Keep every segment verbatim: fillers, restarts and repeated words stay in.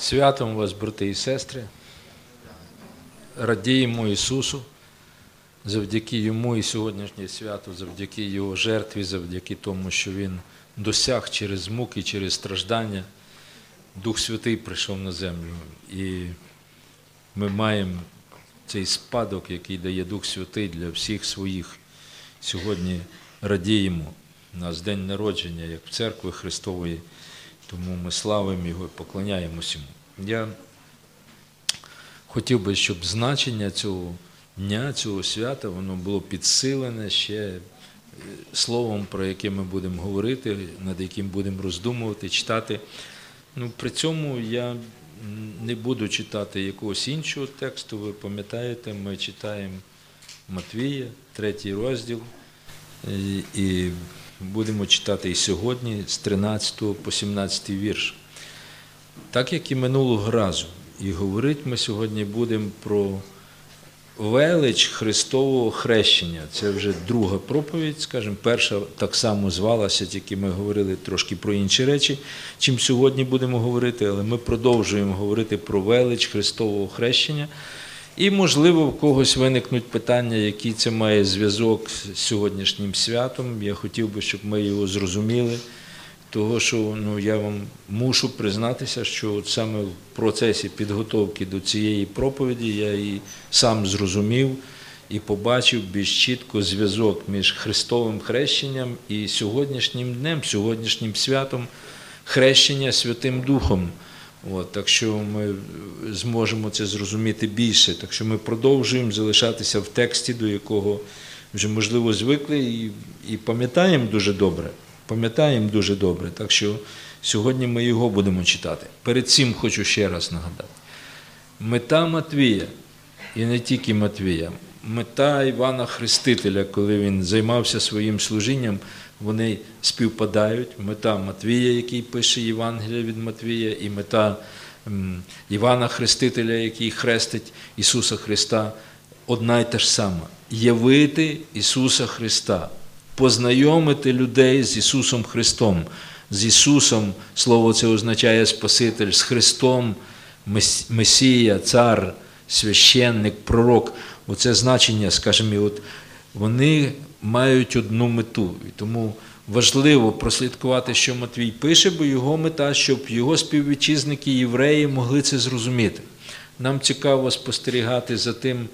Святом вас, брати і сестри, радіємо Ісусу, завдяки Йому і сьогоднішнє свято, завдяки Його жертві, завдяки тому, що Він досяг через муки, через страждання. Дух Святий прийшов на землю, і ми маємо цей спадок, який дає Дух Святий для всіх своїх. Сьогодні радіємо. У нас день народження, як в церкві Христової, тому ми славимо Його і поклоняємося Йому. Я хотів би, щоб значення цього дня, цього свята, воно було підсилене ще словом, про яке ми будемо говорити, над яким будемо роздумувати, читати. Ну, при цьому я не буду читати якогось іншого тексту. Ви пам'ятаєте, ми читаємо Матвія, третій розділ, і будемо читати і сьогодні з тринадцятого по сімнадцятий вірш. Так, як і минулого разу. І говорити ми сьогодні будемо про велич Христового хрещення. Це вже друга проповідь, скажімо. Перша так само звалася, тільки ми говорили трошки про інші речі, чим сьогодні будемо говорити, але ми продовжуємо говорити про велич Христового хрещення. І, можливо, в когось виникнуть питання, який це має зв'язок з сьогоднішнім святом. Я хотів би, щоб ми його зрозуміли, того, що ну, я вам мушу признатися, що от саме в процесі підготовки до цієї проповіді я і сам зрозумів і побачив більш чітко зв'язок між Христовим хрещенням і сьогоднішнім днем, сьогоднішнім святом хрещення Святим Духом. От, так що ми зможемо це зрозуміти більше. Так що ми продовжуємо залишатися в тексті, до якого вже, можливо, звикли і, і пам'ятаємо дуже добре. Пам'ятаємо дуже добре. Так що сьогодні ми його будемо читати. Перед цим хочу ще раз нагадати. Мета Матвія, і не тільки Матвія, мета Івана Хрестителя, коли він займався своїм служінням, вони співпадають. Мета Матвія, який пише Євангелія від Матвія, і мета Івана Хрестителя, який хрестить Ісуса Христа, одна й та ж сама. Явити Ісуса Христа, познайомити людей з Ісусом Христом. З Ісусом, слово це означає Спаситель, з Христом, Месія, Цар, священник, пророк. Оце значення, скажімо, от вони мають одну мету. І тому важливо прослідкувати, що Матвій пише, бо його мета, щоб його співвітчизники, євреї, могли це зрозуміти. Нам цікаво спостерігати за тим,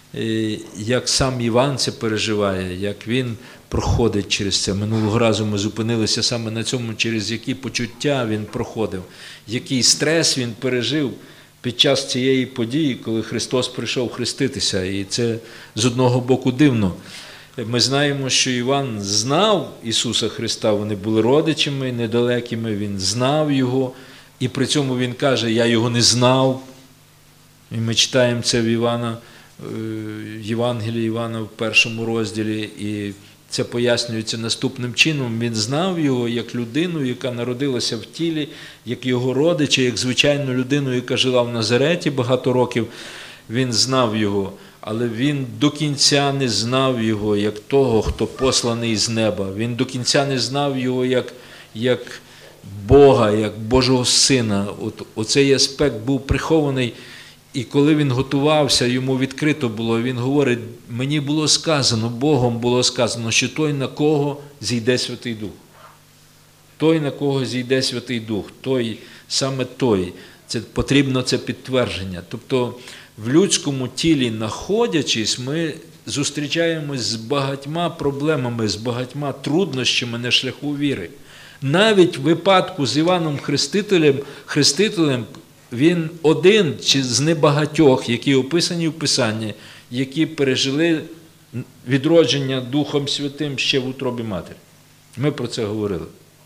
як сам Іван це переживає, як він проходить через це. Минулого разу ми зупинилися саме на цьому, через які почуття він проходив, який стрес він пережив під час цієї події, коли Христос прийшов хреститися. І це з одного боку дивно. Ми знаємо, що Іван знав Ісуса Христа, вони були родичами недалекими, він знав Його, і при цьому він каже, я Його не знав. І ми читаємо це в Івана, Євангелії Івана в першому розділі, і це пояснюється наступним чином. Він знав Його як людину, яка народилася в тілі, як його родича, як звичайну людину, яка жила в Назареті багато років. Він знав Його, але він до кінця не знав Його як того, хто посланий з неба. Він до кінця не знав Його як, як Бога, як Божого Сина. От, оцей аспект був прихований. І коли він готувався, йому відкрито було, він говорить, мені було сказано, Богом було сказано, що той, на кого зійде Святий Дух. Той, на кого зійде Святий Дух, той, саме той, це, потрібно це підтвердження. Тобто в людському тілі, знаходячись, ми зустрічаємось з багатьма проблемами, з багатьма труднощами на шляху віри. Навіть в випадку з Іваном Хрестителем, Хрестителем він один з небагатьох, які описані в Писанні, які пережили відродження Духом Святим ще в утробі матері. Ми про це говорили.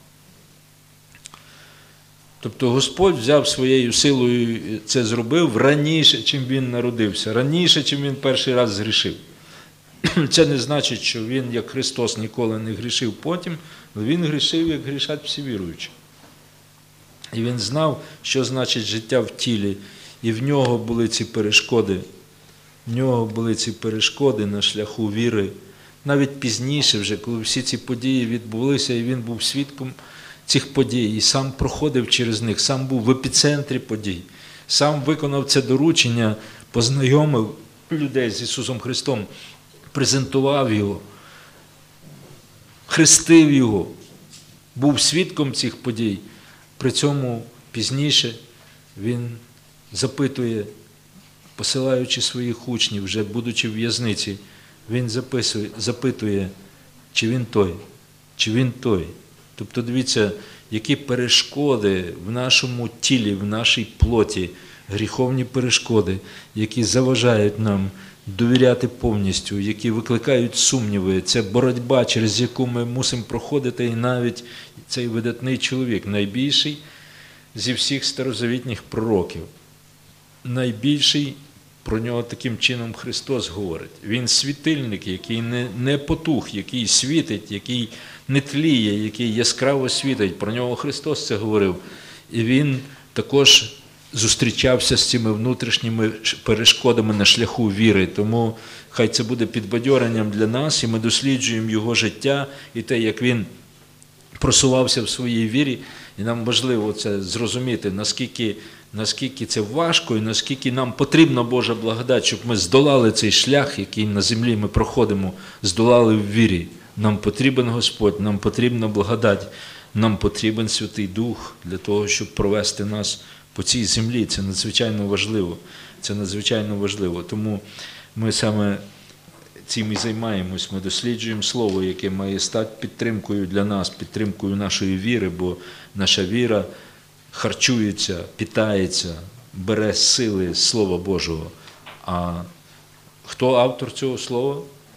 Тобто Господь взяв своєю силою, це зробив раніше, чим він народився, раніше, чим він перший раз згрішив. Це не значить, що він, як Христос, ніколи не грішив потім, але він грішив, як грішать всі віруючі. І він знав, що значить життя в тілі, і в нього були ці перешкоди. В нього були ці перешкоди на шляху віри. Навіть пізніше вже, коли всі ці події відбулися, і він був свідком цих подій, і сам проходив через них, сам був в епіцентрі подій. Сам виконав це доручення, познайомив людей з Ісусом Христом, презентував Його, хрестив Його, був свідком цих подій. При цьому пізніше Він запитує, посилаючи своїх учнів, вже будучи в в'язниці, Він записує, запитує, чи Він той, чи Він той. Тобто, дивіться, які перешкоди в нашому тілі, в нашій плоті, гріховні перешкоди, які заважають нам довіряти повністю, які викликають сумніви. Це боротьба, через яку ми мусимо проходити, і навіть цей видатний чоловік, найбільший зі всіх старозавітніх пророків, найбільший, про нього таким чином Христос говорить. Він світильник, який не, не потух, який світить, який не тліє, який яскраво світить. Про нього Христос це говорив. І він також зустрічався з цими внутрішніми перешкодами на шляху віри. Тому хай це буде підбадьоренням для нас, і ми досліджуємо його життя і те, як він просувався в своїй вірі. І нам важливо це зрозуміти, наскільки, наскільки це важко і наскільки нам потрібна Божа благодать, щоб ми здолали цей шлях, який на землі ми проходимо, здолали в вірі. Нам потрібен Господь, нам потрібна благодать, нам потрібен Святий Дух для того, щоб провести нас по цій землі. Це надзвичайно важливо. Це надзвичайно важливо. Тому ми саме цим і займаємось. Ми досліджуємо Слово, яке має стати підтримкою для нас, підтримкою нашої віри, бо наша віра харчується, питається, бере сили з Слова Божого. А хто автор цього слова?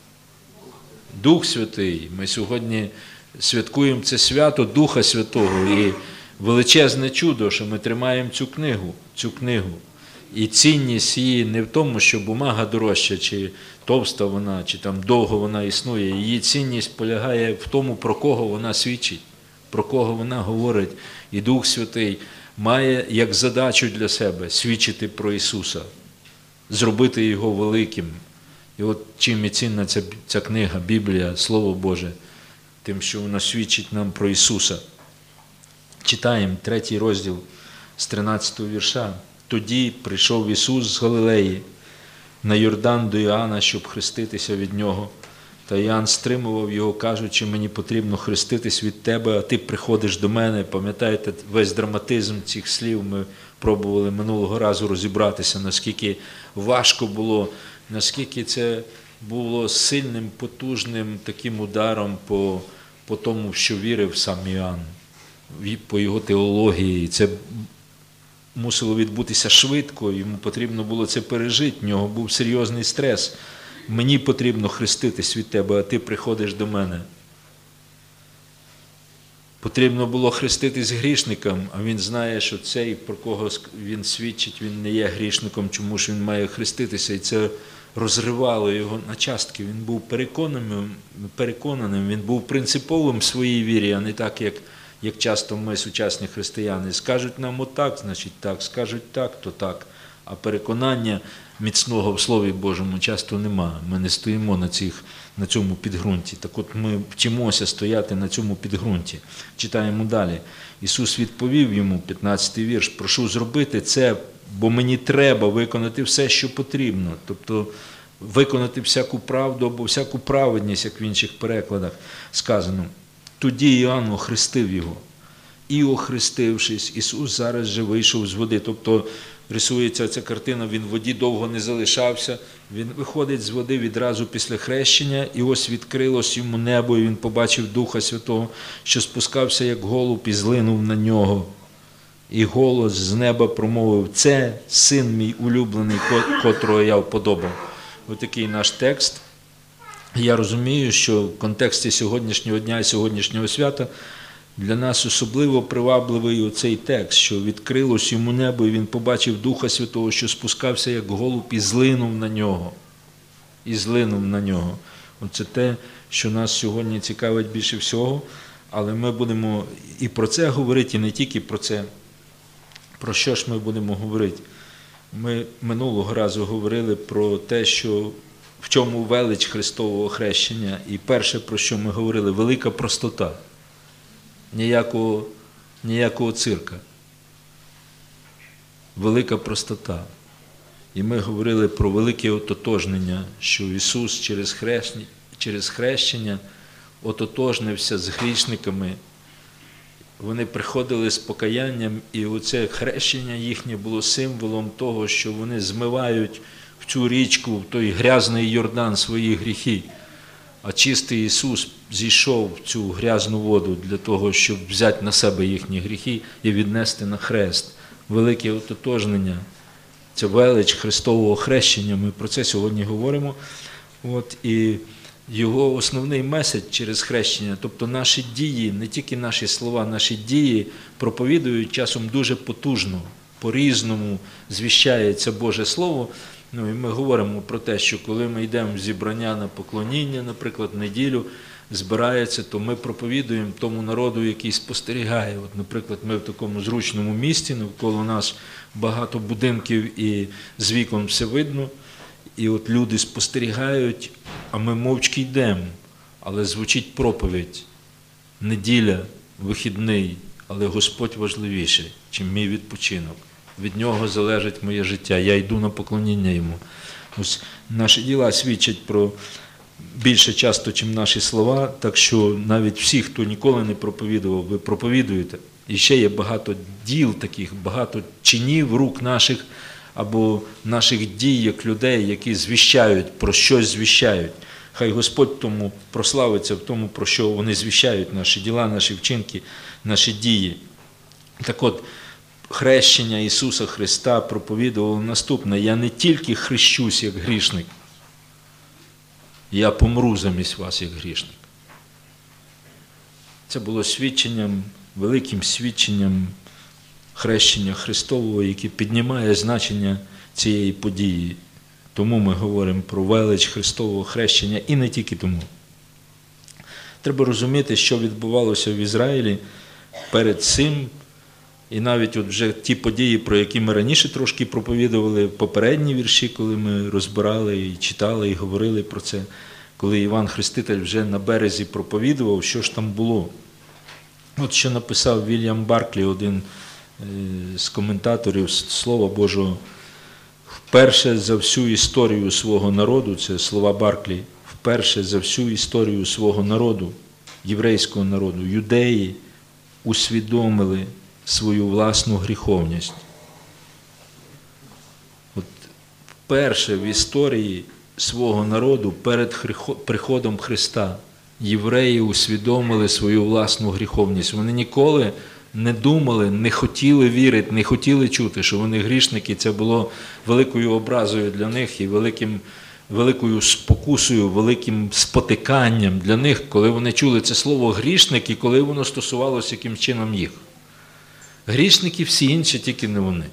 Дух Святий. Ми сьогодні святкуємо це свято Духа Святого. І величезне чудо, що ми тримаємо цю книгу, цю книгу. І цінність її не в тому, що бумага дорожча, чи товста вона, чи там довго вона існує. Її цінність полягає в тому, про кого вона свідчить, про кого вона говорить. І Дух Святий має як задачу для себе свідчити про Ісуса, зробити Його великим. І от чим і цінна ця, ця книга, Біблія, Слово Боже, тим, що вона свідчить нам про Ісуса. Читаємо третій розділ з тринадцятого вірша. «Тоді прийшов Ісус з Галилеї на Йордан до Іоанна, щоб хреститися від Нього. Та Іоанн стримував його, кажучи, мені потрібно хреститись від тебе, а ти приходиш до мене». Пам'ятаєте весь драматизм цих слів? Ми пробували минулого разу розібратися, наскільки важко було, наскільки це було сильним, потужним таким ударом по, по тому, що вірив сам Іоанн, по його теології. Це мусило відбутися швидко, йому потрібно було це пережити, в нього був серйозний стрес. Мені потрібно хреститись від тебе, а ти приходиш до мене. Потрібно було хреститись грішникам, а він знає, що цей, про кого він свідчить, він не є грішником, чому ж він має хреститися. І це розривало його на частки. Він був переконаним, переконаним, він був принциповим в своїй вірі, а не так, як, як часто ми, сучасні християни. Скажуть нам отак, значить так, скажуть так, то так. А переконання міцного в Слові Божому часто нема. Ми не стоїмо на, цих, на цьому підґрунті. Так от ми вчимося стояти на цьому підґрунті. Читаємо далі. Ісус відповів йому, п'ятнадцятий вірш, прошу зробити це, бо мені треба виконати все, що потрібно. Тобто виконати всяку правду або всяку праведність, як в інших перекладах сказано. Тоді Іоанн охрестив його. І охрестившись, Ісус зараз же вийшов з води. Тобто рисується ця картина, він в воді довго не залишався, він виходить з води відразу після хрещення, і ось відкрилось йому небо, і він побачив Духа Святого, що спускався як голуб і злинув на нього. І голос з неба промовив, це син мій улюблений, котрого я вподобав. Ось такий наш текст. Я розумію, що в контексті сьогоднішнього дня і сьогоднішнього свята для нас особливо привабливий оцей текст, що відкрилось йому небо, і він побачив Духа Святого, що спускався як голуб і злинув на нього. І злинув на нього. Оце те, що нас сьогодні цікавить більше всього, але ми будемо і про це говорити, і не тільки про це. Про що ж ми будемо говорити? Ми минулого разу говорили про те, що в чому велич Христового хрещення, і перше, про що ми говорили, велика простота. Ніякого, ніякого цирка. велика простота. І ми говорили про велике ототожнення, що Ісус через хрещення, через хрещення ототожнився з грішниками. Вони приходили з покаянням, і оце хрещення їхнє було символом того, що вони змивають в цю річку, в той грязний Йордан свої гріхи. А чистий Ісус зійшов в цю грязну воду для того, щоб взяти на себе їхні гріхи і віднести на хрест. Велике ототожнення. Це велич Христового хрещення, ми про це сьогодні говоримо. От, і його основний меседж через хрещення, тобто наші дії, не тільки наші слова, наші дії проповідують часом дуже потужно, по-різному звіщається Боже Слово. Ну, і ми говоримо про те, що коли ми йдемо в зібрання на поклоніння, наприклад, в неділю, збирається, то ми проповідуємо тому народу, який спостерігає. От, наприклад, ми в такому зручному місті, навколо нас багато будинків і з вікон все видно. І от люди спостерігають, а ми мовчки йдемо. Але звучить проповідь. Неділя, вихідний, але Господь важливіший, чим мій відпочинок. Від Нього залежить моє життя. Я йду на поклоніння Йому. Ось наші діла свідчать про більше часто, ніж наші слова, так що навіть всі, хто ніколи не проповідував, ви проповідуєте. І ще є багато діл таких, багато чинів рук наших, або наших дій, як людей, які звіщають, про щось звіщають. Хай Господь тому прославиться в тому, про що вони звіщають, наші діла, наші вчинки, наші дії. Так от, хрещення Ісуса Христа проповідувало наступне: я не тільки хрещусь як грішник, я помру замість вас як грішник. Це було свідченням, великим свідченням хрещення Христового, яке піднімає значення цієї події. Тому ми говоримо про велич Христового хрещення, і не тільки тому. Треба розуміти, що відбувалося в Ізраїлі перед цим, і навіть от вже ті події, про які ми раніше трошки проповідували, попередні вірші, коли ми розбирали і читали, і говорили про це, коли Іван Хреститель вже на березі проповідував, що ж там було. От що написав Вільям Барклі, один з коментаторів Слова Божого: вперше за всю історію свого народу, це слова Барклі, вперше за всю історію свого народу, єврейського народу, юдеї усвідомили свою власну гріховність. От вперше в історії свого народу перед приходом Христа євреї усвідомили свою власну гріховність. Вони ніколи не думали, не хотіли вірити, не хотіли чути, що вони грішники. Це було великою образою для них і великим, великою спокусою, великим спотиканням для них, коли вони чули це слово «грішник» і коли воно стосувалося яким чином їх. Грішники всі інші, тільки не вони.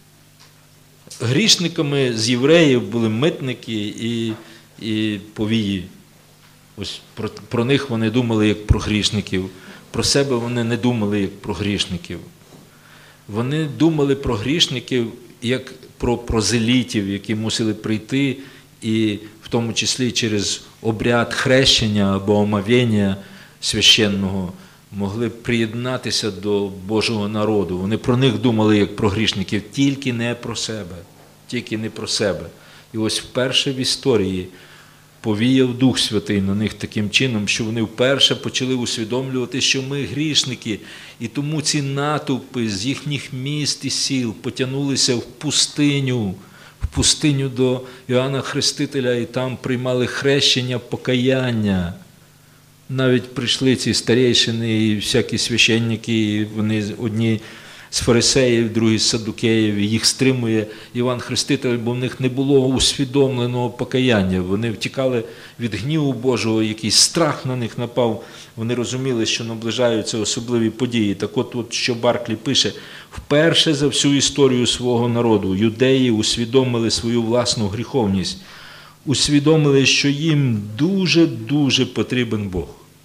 Грішниками з євреїв були митники і, і повії. Ось про, про них вони думали як про грішників. Про себе вони не думали як про грішників. Вони думали про грішників як про прозелітів, які мусили прийти і в тому числі через обряд хрещення або омовіння священного могли приєднатися до Божого народу. Вони про них думали як про грішників, тільки не про себе. Тільки не про себе. І ось вперше в історії повіяв Дух Святий на них таким чином, що вони вперше почали усвідомлювати, що ми грішники. І тому ці натовпи з їхніх міст і сіл потягнулися в пустиню, в пустиню до Іоанна Хрестителя, і там приймали хрещення, покаяння. Навіть прийшли ці старейшини і всякі священники, і вони одні з фарисеїв, другі з саддукеїв, і їх стримує Іван Хреститель, бо в них не було усвідомленого покаяння. Вони втікали від гніву Божого, якийсь страх на них напав. Вони розуміли, що наближаються особливі події. Так от, от що Барклі пише: вперше за всю історію свого народу юдеї усвідомили свою власну гріховність, усвідомили, що їм дуже-дуже потрібен Бог.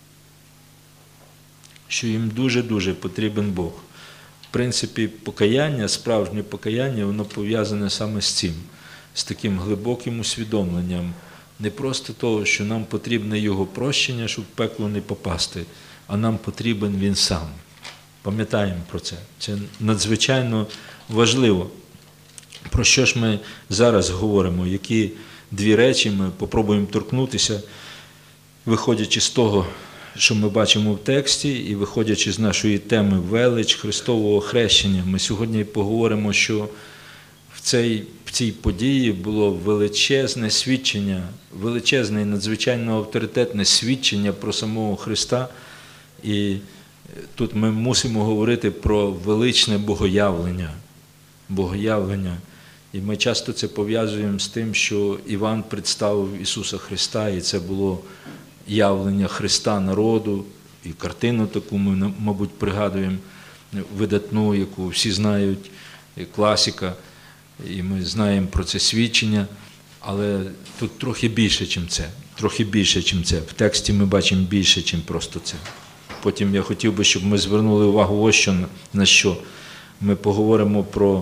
Що їм дуже-дуже потрібен Бог. В принципі, покаяння, справжнє покаяння, воно пов'язане саме з цим, з таким глибоким усвідомленням. Не просто того, що нам потрібне Його прощення, щоб в пекло не попасти, а нам потрібен Він сам. Пам'ятаємо про це. Це надзвичайно важливо. Про що ж ми зараз говоримо? Які дві речі ми попробуємо торкнутися, виходячи з того, що ми бачимо в тексті, і виходячи з нашої теми «Велич Христового хрещення». Ми сьогодні поговоримо, що в цій, в цій події було величезне свідчення, величезне і надзвичайно авторитетне свідчення про самого Христа. І тут ми мусимо говорити про величне богоявлення. Богоявлення. І ми часто це пов'язуємо з тим, що Іван представив Ісуса Христа, і це було явлення Христа народу, і картину таку ми, мабуть, пригадуємо, видатну, яку всі знають, класика, і ми знаємо про це свідчення, але тут трохи більше, ніж це, трохи більше, ніж це. В тексті ми бачимо більше, ніж просто це. Потім я хотів би, щоб ми звернули увагу ось що, на що. Ми поговоримо про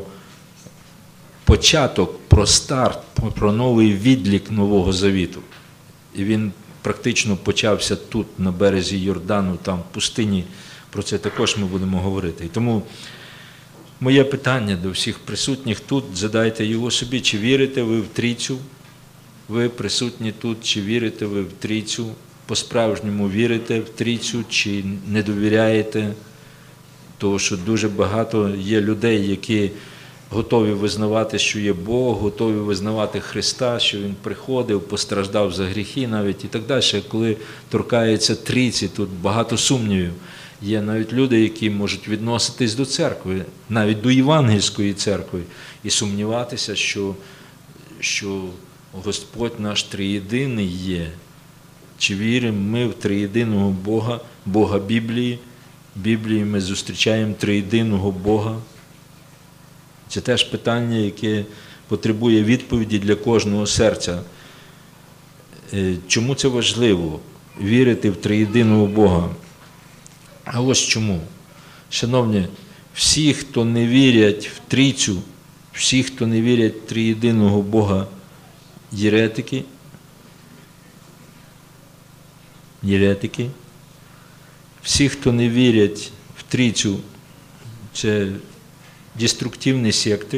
початок, про старт, про новий відлік Нового Завіту. І він практично почався тут, на березі Йордану, там, в пустині. Про це також ми будемо говорити. І тому моє питання до всіх присутніх тут, задайте його собі, чи вірите ви в Трійцю? Ви присутні тут, чи вірите ви в Трійцю? По-справжньому вірите в Трійцю, чи не довіряєте? Тому що дуже багато є людей, які готові визнавати, що є Бог, готові визнавати Христа, що Він приходив, постраждав за гріхи навіть і так далі. Коли торкається Трійці, тут багато сумнівів. Є навіть люди, які можуть відноситись до церкви, навіть до Євангельської церкви, і сумніватися, що, що Господь наш триєдиний є. Чи віримо ми в триєдиного Бога, Бога Біблії? В Біблії ми зустрічаємо триєдиного Бога. Це теж питання, яке потребує відповіді для кожного серця. Чому це важливо? Вірити в триєдиного Бога. А ось чому. Шановні, всі, хто не вірять в Трійцю, всі, хто не вірять в триєдиного Бога, єретики, єретики, всі, хто не вірять в Трійцю, це деструктивні секти,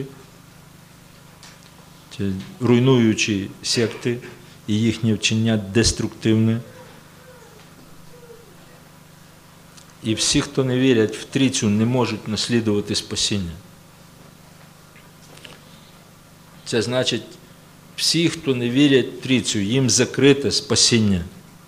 це руйнуючі секти, і їхнє вчення деструктивне. І всі, хто не вірять в Трійцю, не можуть наслідувати спасіння. Це значить, всі, хто не вірять в Трійцю, їм закрите спасіння.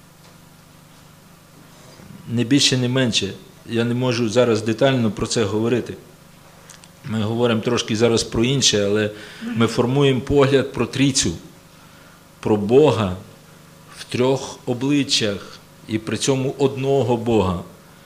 Не більше, не менше. Я не можу зараз детально про це говорити. Ми говоримо трошки зараз про інше, але ми формуємо погляд про Трійцю, про Бога в трьох обличчях і при цьому одного Бога.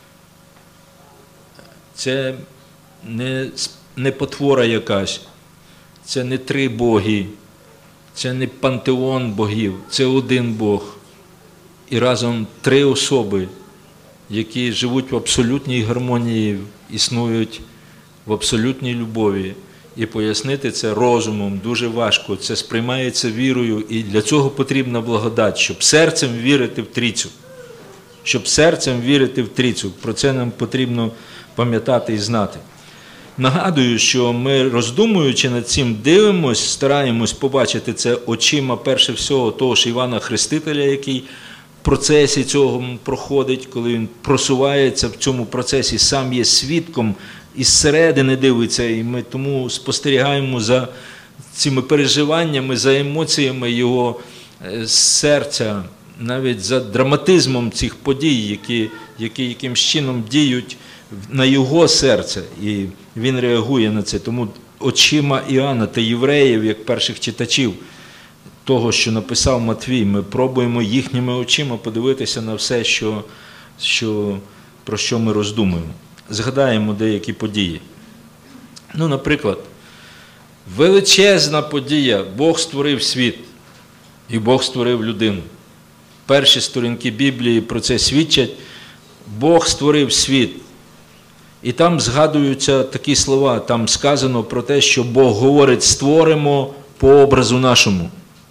Це не, не потвора якась, це не три боги, це не пантеон богів, це один Бог. І разом три особи, які живуть в абсолютній гармонії, існують в абсолютній любові. І пояснити це розумом дуже важко, це сприймається вірою, і для цього потрібна благодать, щоб серцем вірити в Трійцю. Щоб серцем вірити в Трійцю. Про це нам потрібно пам'ятати і знати. Нагадую, що ми, роздумуючи над цим, дивимось, стараємось побачити це очима, перше всього, того ж Івана Хрестителя, який в процесі цього проходить, коли він просувається в цьому процесі, сам є свідком, і зсередини дивиться, і ми тому спостерігаємо за цими переживаннями, за емоціями його серця, навіть за драматизмом цих подій, які, які якимсь чином діють на його серце, і він реагує на це. Тому очима Іоанна та євреїв, як перших читачів того, що написав Матвій, ми пробуємо їхніми очима подивитися на все, що, що, про що ми роздумуємо. Згадаємо деякі події. Ну, наприклад, величезна подія. Бог створив світ, і Бог створив людину. Перші сторінки Біблії про це свідчать. Бог створив світ. І там згадуються такі слова, там сказано про те, що Бог говорить, створимо по образу нашому.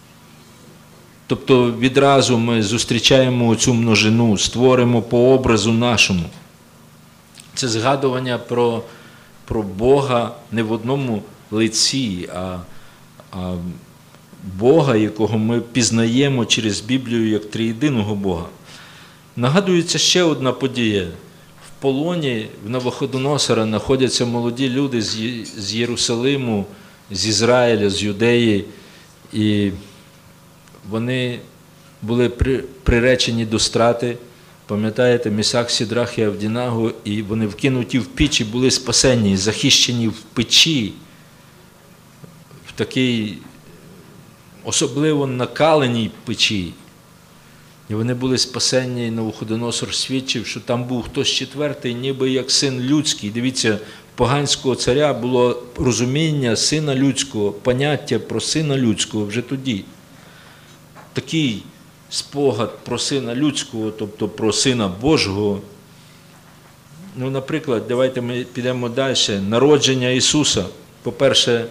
Тобто відразу ми зустрічаємо цю множину, створимо по образу нашому. Це згадування про, про Бога не в одному лиці, а, а Бога, якого ми пізнаємо через Біблію як триєдиного Бога. Нагадується ще одна подія. В полоні в Навуходоносора знаходяться молоді люди з Єрусалиму, з Ізраїля, з Юдеї, і вони були приречені до страти. Пам'ятаєте, Місах, Сідрах і Авдінагу, і вони вкинуті в піч і були спасені, захищені в печі, в такій особливо накаленій печі. І вони були спасені, і Навуходоносор свідчив, що там був хтось четвертий, ніби як син людський. Дивіться, в поганського царя було розуміння сина людського, поняття про сина людського вже тоді. Такий спогад про сина людського, тобто про сина Божого. Ну, наприклад, давайте ми підемо далі. Народження Ісуса. По-перше,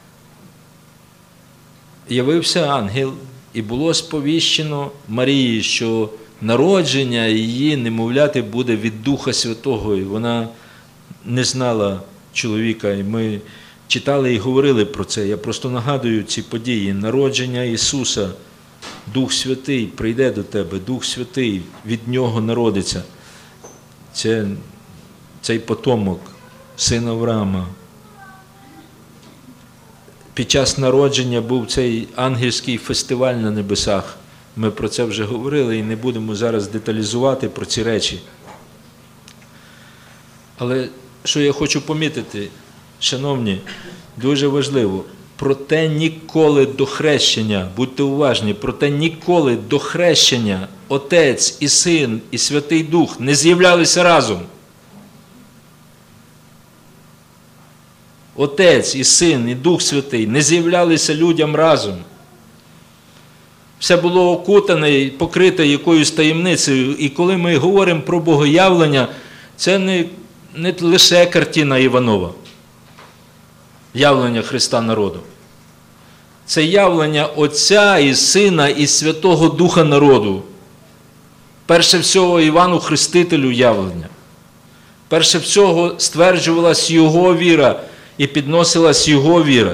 явився ангел, і було сповіщено Марії, що народження її немовляти буде від Духа Святого. І вона не знала чоловіка, і ми читали і говорили про це. Я просто нагадую ці події. Народження Ісуса. Дух Святий прийде до тебе, Дух Святий від Нього народиться. Це, цей потомок, син Авраама. Під час народження був цей ангельський фестиваль на небесах. Ми про це вже говорили і не будемо зараз деталізувати про ці речі. Але що я хочу помітити, шановні, дуже важливо, проте ніколи до хрещення, будьте уважні, проте ніколи до хрещення Отець і Син і Святий Дух не з'являлися разом. Отець і Син і Дух Святий не з'являлися людям разом. Все було окутане і покрите якоюсь таємницею. І коли ми говоримо про богоявлення, це не, не лише картина Іванова, явлення Христа народу. Це явлення Отця і Сина і Святого Духа народу. Перше всього Івану Хрестителю явлення. Перше всього стверджувалась Його віра і підносилась Його віра.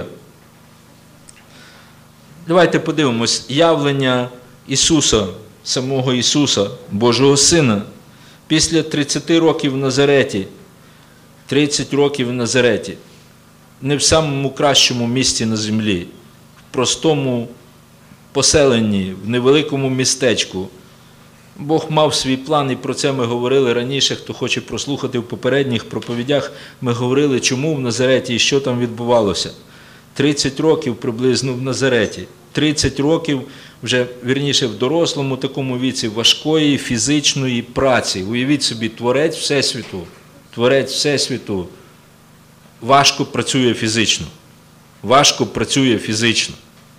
Давайте подивимось. Явлення Ісуса, самого Ісуса, Божого Сина, після тридцяти років в Назареті, тридцять років в Назареті, не в самому кращому місці на землі, в простому поселенні, в невеликому містечку. Бог мав свій план, і про це ми говорили раніше. Хто хоче прослухати в попередніх проповідях, ми говорили, чому в Назареті і що там відбувалося. тридцять років приблизно в Назареті. тридцять років, вже, вірніше, в дорослому такому віці, важкої фізичної праці. Уявіть собі, Творець Всесвіту, Творець Всесвіту важко працює фізично. Важко працює фізично.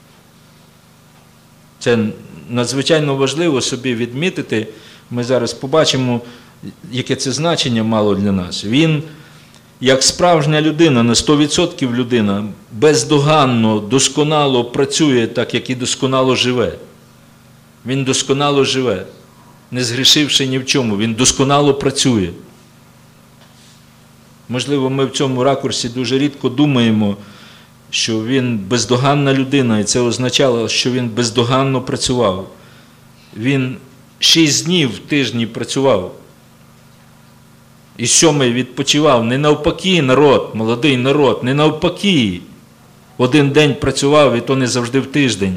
Це надзвичайно важливо собі відмітити. Ми зараз побачимо, яке це значення мало для нас. Він, як справжня людина, на сто відсотків людина, бездоганно, досконало працює так, як і досконало живе. Він досконало живе, не згрішивши ні в чому. Він досконало працює. Можливо, ми в цьому ракурсі дуже рідко думаємо, що він бездоганна людина, і це означало, що він бездоганно працював. Він шість днів в тижні працював. І сьомий відпочивав. Не навпаки, народ, молодий народ, не навпаки. Один день працював, і то не завжди в тиждень.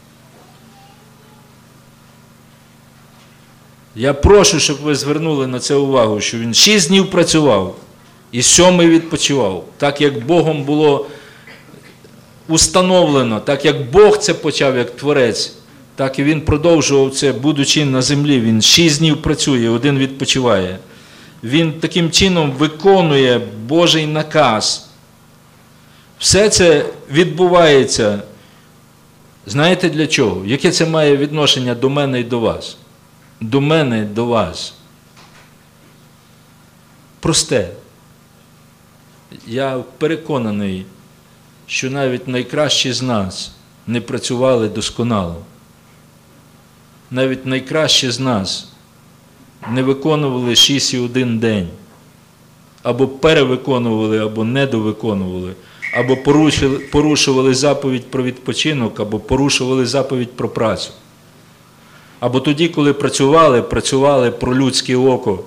Я прошу, щоб ви звернули на це увагу, що він шість днів працював, і сьомий відпочивав. Так, як Богом було установлено, так як Бог це почав, як Творець, так і він продовжував це, будучи на землі. Він шість днів працює, один відпочиває. Він таким чином виконує Божий наказ. Все це відбувається, знаєте для чого? Яке це має відношення до мене і до вас? До мене і до вас. Просте. Я переконаний, що навіть найкращі з нас не працювали досконало. Навіть найкращі з нас не виконували шість і один день. Або перевиконували, або недовиконували. або порушили, порушували заповідь про відпочинок, або порушували заповідь про працю. Або тоді, коли працювали, працювали про людське око.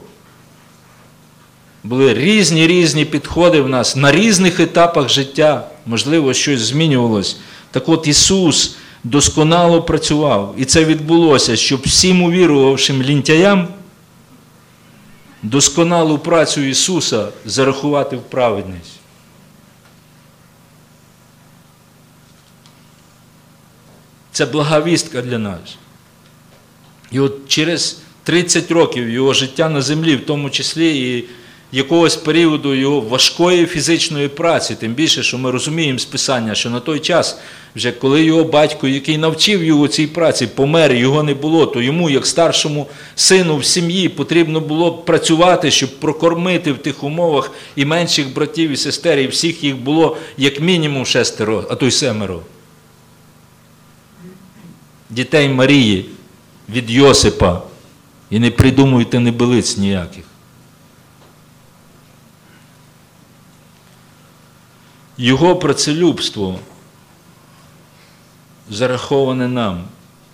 Були різні-різні підходи в нас на різних етапах життя. Можливо, щось змінювалось. Так от Ісус досконало працював. І це відбулося, щоб всім увірувавшим лінтяям досконалу працю Ісуса зарахувати в праведність. Це благовістка для нас. І от через тридцять років його життя на землі, в тому числі і якогось періоду його важкої фізичної праці, тим більше, що ми розуміємо з Писання, що на той час, вже коли його батько, який навчив його цій праці, помер, його не було, то йому, як старшому сину в сім'ї, потрібно було працювати, щоб прокормити в тих умовах і менших братів і сестер, і всіх їх було як мінімум шестеро, а то й семеро. Дітей Марії від Йосипа, і не придумуйте небилиць ніяких. Його працелюбство зараховане нам.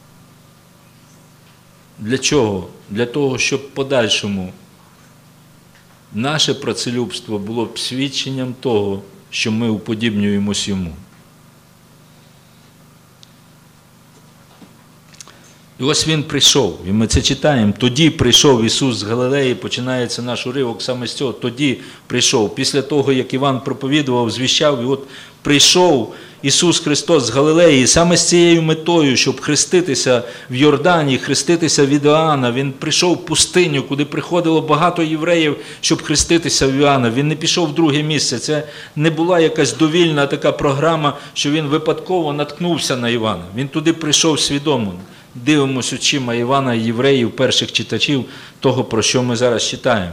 Для чого? Для того, щоб в подальшому наше працелюбство було б свідченням того, що ми уподібнюємось йому. І ось він прийшов, і ми це читаємо. Тоді прийшов Ісус з Галилеї, починається наш уривок саме з цього. Тоді прийшов. Після того, як Іван проповідував, звіщав, і от прийшов Ісус Христос з Галилеї, і саме з цією метою, щоб хреститися в Йордані, хреститися від Іоанна. Він прийшов в пустиню, куди приходило багато євреїв, щоб хреститися в Іоанна. Він не пішов в друге місце. Це не була якась довільна така програма, що він випадково наткнувся на Івана. Він туди прийшов свідомо. Дивимося очима Івана і євреїв, перших читачів того, про що ми зараз читаємо.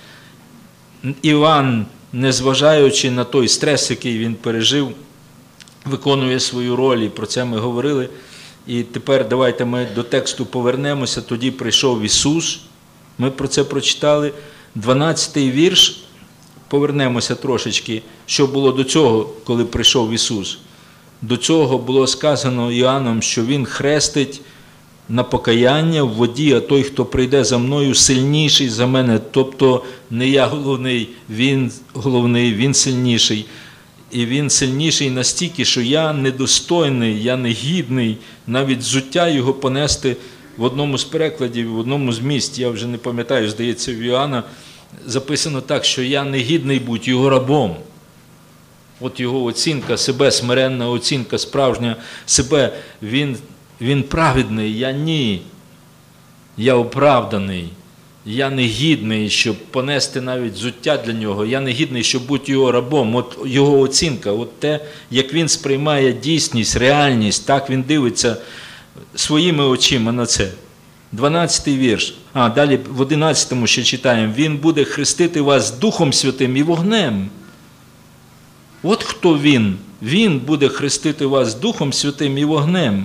Іван, незважаючи на той стрес, який він пережив, виконує свою роль, і про це ми говорили. І тепер давайте ми до тексту повернемося. Тоді прийшов Ісус, ми про це прочитали. дванадцятий вірш, повернемося трошечки, що було до цього, коли прийшов Ісус. До цього було сказано Іоанном, що Він хрестить на покаяння в воді, а той, хто прийде за мною, сильніший за мене. Тобто не я головний, Він головний, Він сильніший. І Він сильніший настільки, що я недостойний, я негідний навіть взуття Його понести. В одному з перекладів, в одному з місць, я вже не пам'ятаю, здається, в Іоанна, записано так, що я негідний будь Його рабом. От Його оцінка себе, смиренна оцінка, справжня себе, він, він праведний, я ні. Я оправданий, я негідний, щоб понести навіть взуття для нього, я негідний, щоб бути його рабом. От його оцінка, от те, як він сприймає дійсність, реальність, так він дивиться своїми очима на це. дванадцятий вірш. А, далі в одинадцятому ще читаємо. Він буде хрестити вас Духом Святим і вогнем. От хто Він. Він буде хрестити вас Духом Святим і вогнем.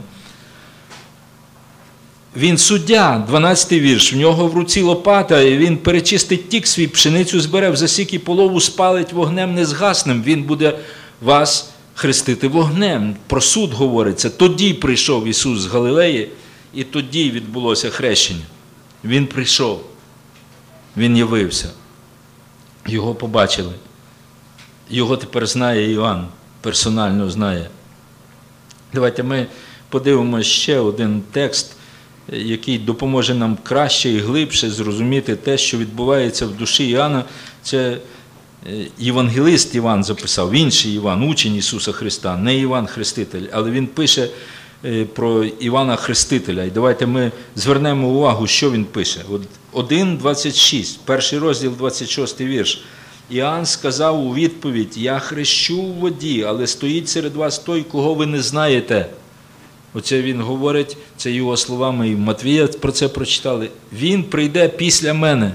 Він суддя, дванадцятий вірш, в нього в руці лопата, і він перечистить тік свій, пшеницю збере в засік і полову спалить вогнем незгасним. Він буде вас хрестити вогнем. Про суд говориться. Тоді прийшов Ісус з Галилеї, і тоді відбулося хрещення. Він прийшов, Він явився, Його побачили. Його тепер знає Іоанн, персонально знає. Давайте ми подивимося ще один текст, який допоможе нам краще і глибше зрозуміти те, що відбувається в душі Іоанна. Це євангелист Іван записав, інший Іван, учень Ісуса Христа, не Іван Хреститель, але він пише про Івана Хрестителя. І давайте ми звернемо увагу, що він пише. один двадцять шість, перший розділ, двадцять шостий вірш. Іоанн сказав у відповідь: «Я хрещу в воді, але стоїть серед вас той, кого ви не знаєте». Оце він говорить, це його словами, і Матвія про це прочитали. «Він прийде після мене.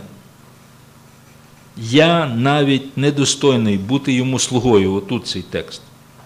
Я навіть недостойний бути йому слугою». Отут цей текст.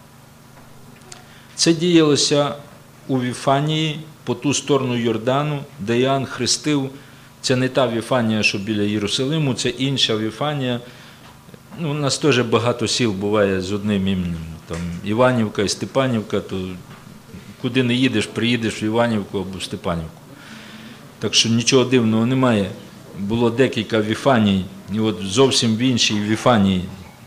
Це діялося у Віфанії, по ту сторону Йордану, де Іоанн хрестив. Це не та Віфанія, що біля Єрусалиму, це інша Віфанія. Ну, у нас теж багато сіл буває з одним іменем. там Іванівка і Степанівка, то куди не їдеш, приїдеш в Іванівку або в Степанівку. Так що нічого дивного немає. Було декілька Віфаній, і от зовсім в іншій Віфанії.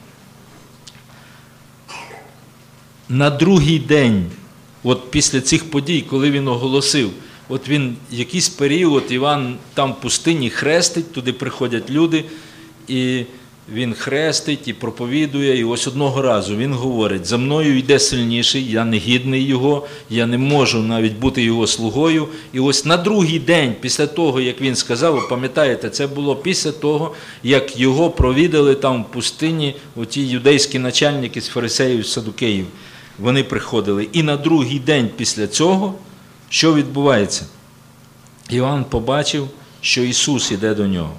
На другий день, от після цих подій, коли він оголосив, от він якийсь період, Іван там в пустині хрестить, туди приходять люди, і він хрестить і проповідує, і ось одного разу він говорить: за мною йде сильніший, я не гідний його, я не можу навіть бути його слугою. І ось на другий день, після того, як він сказав, ви пам'ятаєте, це було після того, як його провідали там в пустині оті юдейські начальники з фарисеїв, з садукеїв. Вони приходили. І на другий день після цього, що відбувається? Іван побачив, що Ісус іде до нього.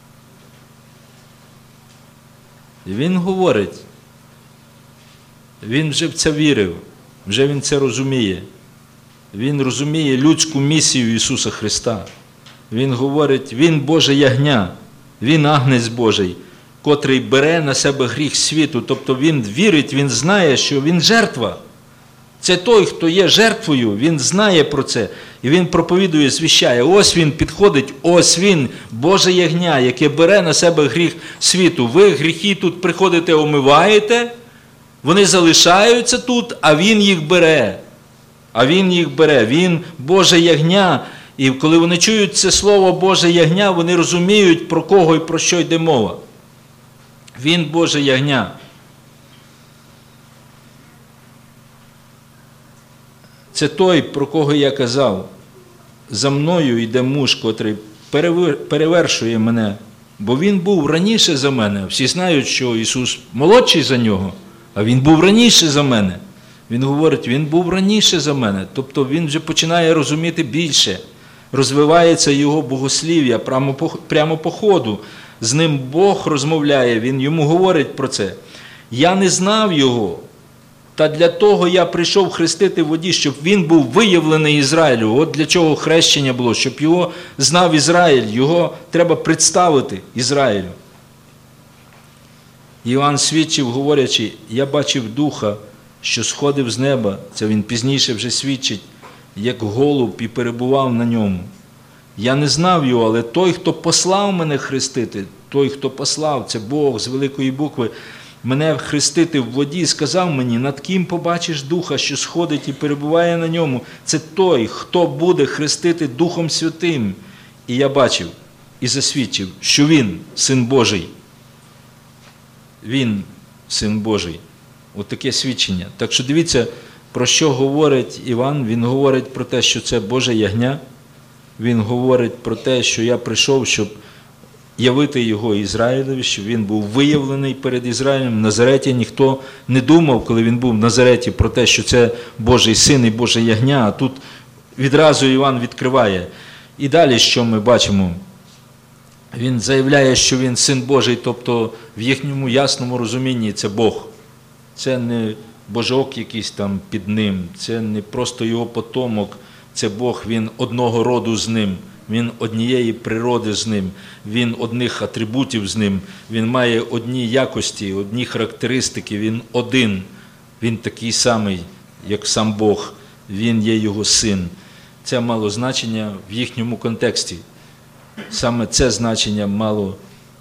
І він говорить, він вже в це вірив, вже він це розуміє. Він розуміє людську місію Ісуса Христа. Він говорить, Він Боже ягня, Він агнець Божий, котрий бере на себе гріх світу. Тобто він вірить, він знає, що він жертва. Це той, хто є жертвою, він знає про це. І він проповідує, звіщає. Ось він підходить, ось він, Боже ягня, яке бере на себе гріх світу. Ви гріхи тут приходите, омиваєте, вони залишаються тут, а він їх бере. А він їх бере. Він Боже ягня. І коли вони чують це слово Боже ягня, вони розуміють, про кого і про що йде мова. Він Боже ягня. Це той, про кого я казав. За мною йде муж, котрий перевершує мене, бо він був раніше за мене. Всі знають, що Ісус молодший за нього, а він був раніше за мене. Він говорить, він був раніше за мене. Тобто він вже починає розуміти більше. Розвивається його богослів'я прямо по, прямо по ходу. З ним Бог розмовляє, він йому говорить про це. Я не знав його. Та для того я прийшов хрестити в воді, щоб він був виявлений Ізраїлю. От для чого хрещення було, щоб його знав Ізраїль, його треба представити Ізраїлю. Іоанн свідчив, говорячи, я бачив Духа, що сходив з неба, це він пізніше вже свідчить, як голуб і перебував на ньому. Я не знав його, але той, хто послав мене хрестити, той, хто послав, це Бог з великої букви, мене хрестити в воді, сказав мені, над ким побачиш Духа, що сходить і перебуває на ньому. Це той, хто буде хрестити Духом Святим. І я бачив і засвідчив, що він Син Божий. Він Син Божий. От таке свідчення. Так що дивіться, про що говорить Іван. Він говорить про те, що це Боже ягня. Він говорить про те, що я прийшов, щоб явити його Ізраїлеві, щоб він був виявлений перед Ізраїлем. В Назареті ніхто не думав, коли він був в Назареті, про те, що це Божий Син і Боже ягня, а тут відразу Іван відкриває. І далі, що ми бачимо? Він заявляє, що він Син Божий, тобто в їхньому ясному розумінні це Бог. Це не божок якийсь там під ним, це не просто його потомок, це Бог, він одного роду з ним. Він однієї природи з ним, він одних атрибутів з ним, він має одні якості, одні характеристики, він один, він такий самий, як сам Бог, він є його син. Це мало значення в їхньому контексті. Саме це значення мало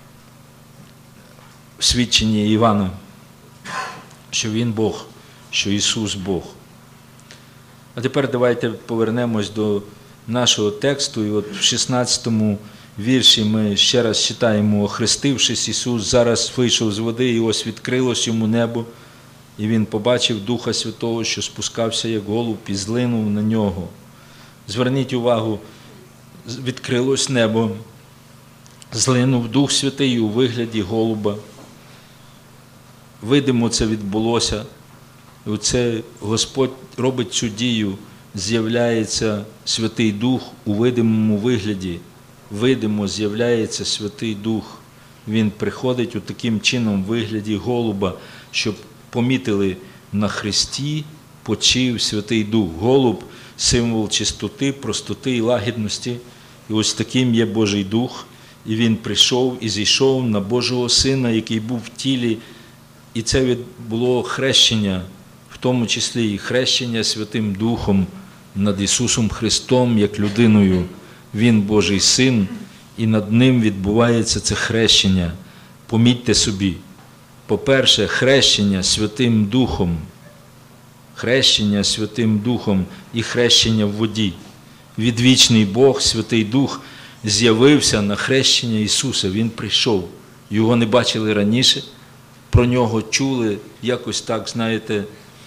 в свідченні Івана, що він Бог, що Ісус Бог. А тепер давайте повернемось до нашого тексту, і от в шістнадцятому вірші ми ще раз читаємо: «Охрестившись, Ісус зараз вийшов з води, і ось відкрилось йому небо, і він побачив Духа Святого, що спускався як голуб, і злинув на нього». Зверніть увагу, відкрилось небо, злинув Дух Святий у вигляді голуба. Видимо, це відбулося. І оце Господь робить цю дію. З'являється Святий Дух у видимому вигляді. Видимо з'являється Святий Дух. Він приходить у таким чином вигляді голуба, щоб помітили, на хресті почив Святий Дух. Голуб – символ чистоти, простоти і лагідності. І ось таким є Божий Дух. І він прийшов і зійшов на Божого Сина, який був в тілі. І це було хрещення. тому числі і хрещення Святим Духом над Ісусом Христом, як людиною. Він Божий Син, і над Ним відбувається це хрещення. Помітьте собі, по-перше, хрещення Святим Духом, хрещення Святим Духом і хрещення в воді. Відвічний Бог, Святий Дух, з'явився на хрещення Ісуса. Він прийшов. Його не бачили раніше, про Нього чули якось так, знаєте,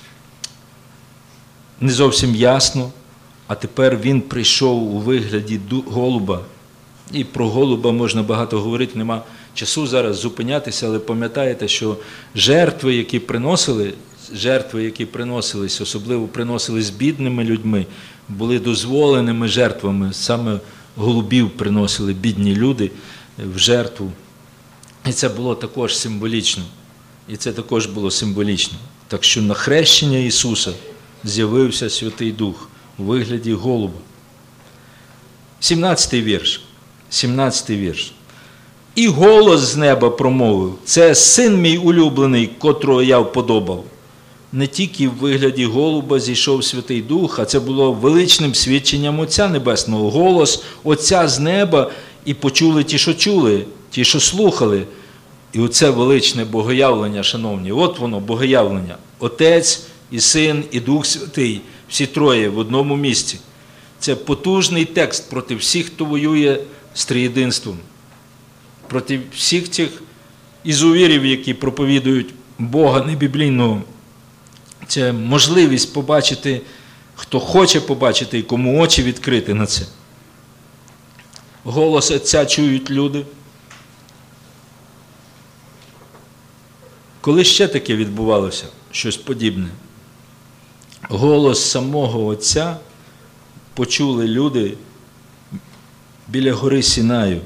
не зовсім ясно, а тепер Він прийшов у вигляді голуба. І про голуба можна багато говорити, нема часу зараз зупинятися, але пам'ятаєте, що жертви, які приносили, жертви, які приносились, особливо приносились бідними людьми, були дозволеними жертвами. Саме голубів приносили бідні люди в жертву. І це було також символічно. І це також було символічно. Так що на хрещення Ісуса з'явився Святий Дух у вигляді голуба. сімнадцятий вірш. сімнадцятий вірш. І голос з неба промовив: це син мій улюблений, котрого я вподобав. Не тільки в вигляді голуба зійшов Святий Дух, а це було величним свідченням Отця Небесного. Голос Отця з неба, і почули ті, що чули, ті, що слухали. І оце величне богоявлення, шановні, от воно, богоявлення. Отець і Син, і Дух Святий, всі троє в одному місці. Це потужний текст проти всіх, хто воює з триєдинством. Проти всіх цих ізувірів, які проповідують Бога небіблійного. Це можливість побачити, хто хоче побачити і кому очі відкрити на це. Голос Отця чують люди. Коли ще таке відбувалося, щось подібне? Голос самого Отця почули люди біля гори Сінаю.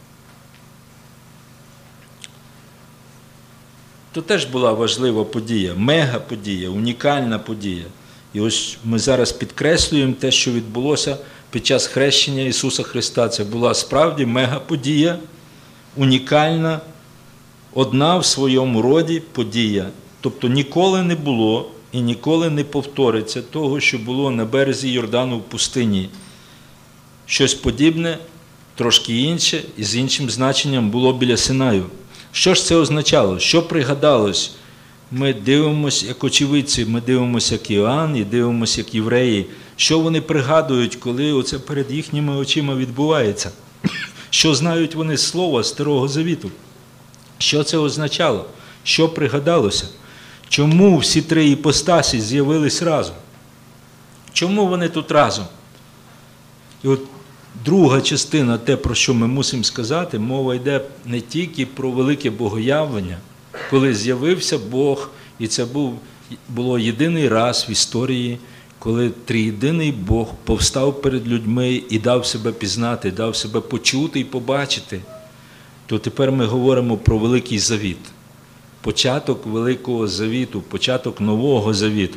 То теж була важлива подія, мега-подія, унікальна подія. І ось ми зараз підкреслюємо те, що відбулося під час хрещення Ісуса Христа. Це була справді мега-подія, унікальна, одна в своєму роді подія. Тобто ніколи не було і ніколи не повториться того, що було на березі Йордану в пустині. Щось подібне, трошки інше і з іншим значенням було біля Синаю. Що ж це означало? Що пригадалось? Ми дивимося, як очевидці, ми дивимося, як Іоанн, і дивимося, як євреї. Що вони пригадують, коли оце перед їхніми очима відбувається? Що знають вони з Слова Старого Завіту? Що це означало? Що пригадалося? Чому всі три іпостасі з'явились разом? Чому вони тут разом? І от друга частина, те, про що ми мусимо сказати, мова йде не тільки про велике богоявлення, коли з'явився Бог, і це був, було єдиний раз в історії, коли триєдиний Бог повстав перед людьми і дав себе пізнати, дав себе почути і побачити, то тепер ми говоримо про Великий Завіт. Початок Великого Завіту, початок Нового Завіту.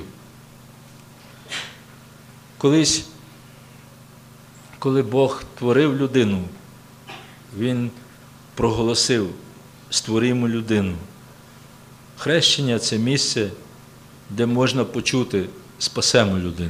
Колись, коли Бог творив людину, Він проголосив: створімо людину. Хрещення – це місце, де можна почути: спасемо людину.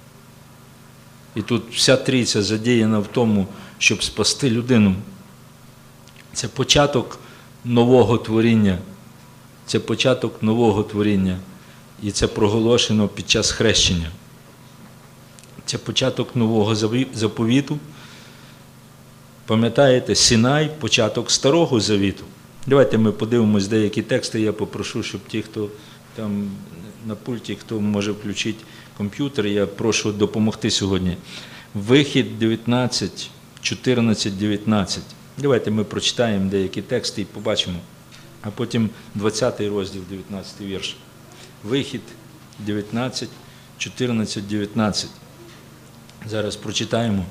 І тут вся трійця задіяна в тому, щоб спасти людину. Це початок нового творіння. Це початок нового творіння. І це проголошено під час хрещення. Це початок нового заповіту. Пам'ятаєте, Синай – початок Старого Завіту. Давайте ми подивимось деякі тексти. Я попрошу, щоб ті, хто там на пульті, хто може включити комп'ютер, я прошу допомогти сьогодні. Вихід дев'ятнадцять, чотирнадцять, дев'ятнадцять. Давайте ми прочитаємо деякі тексти і побачимо. А потім двадцятий розділ, дев'ятнадцятий вірш. Вихід дев'ятнадцять, чотирнадцять, дев'ятнадцять. Зараз прочитаємо.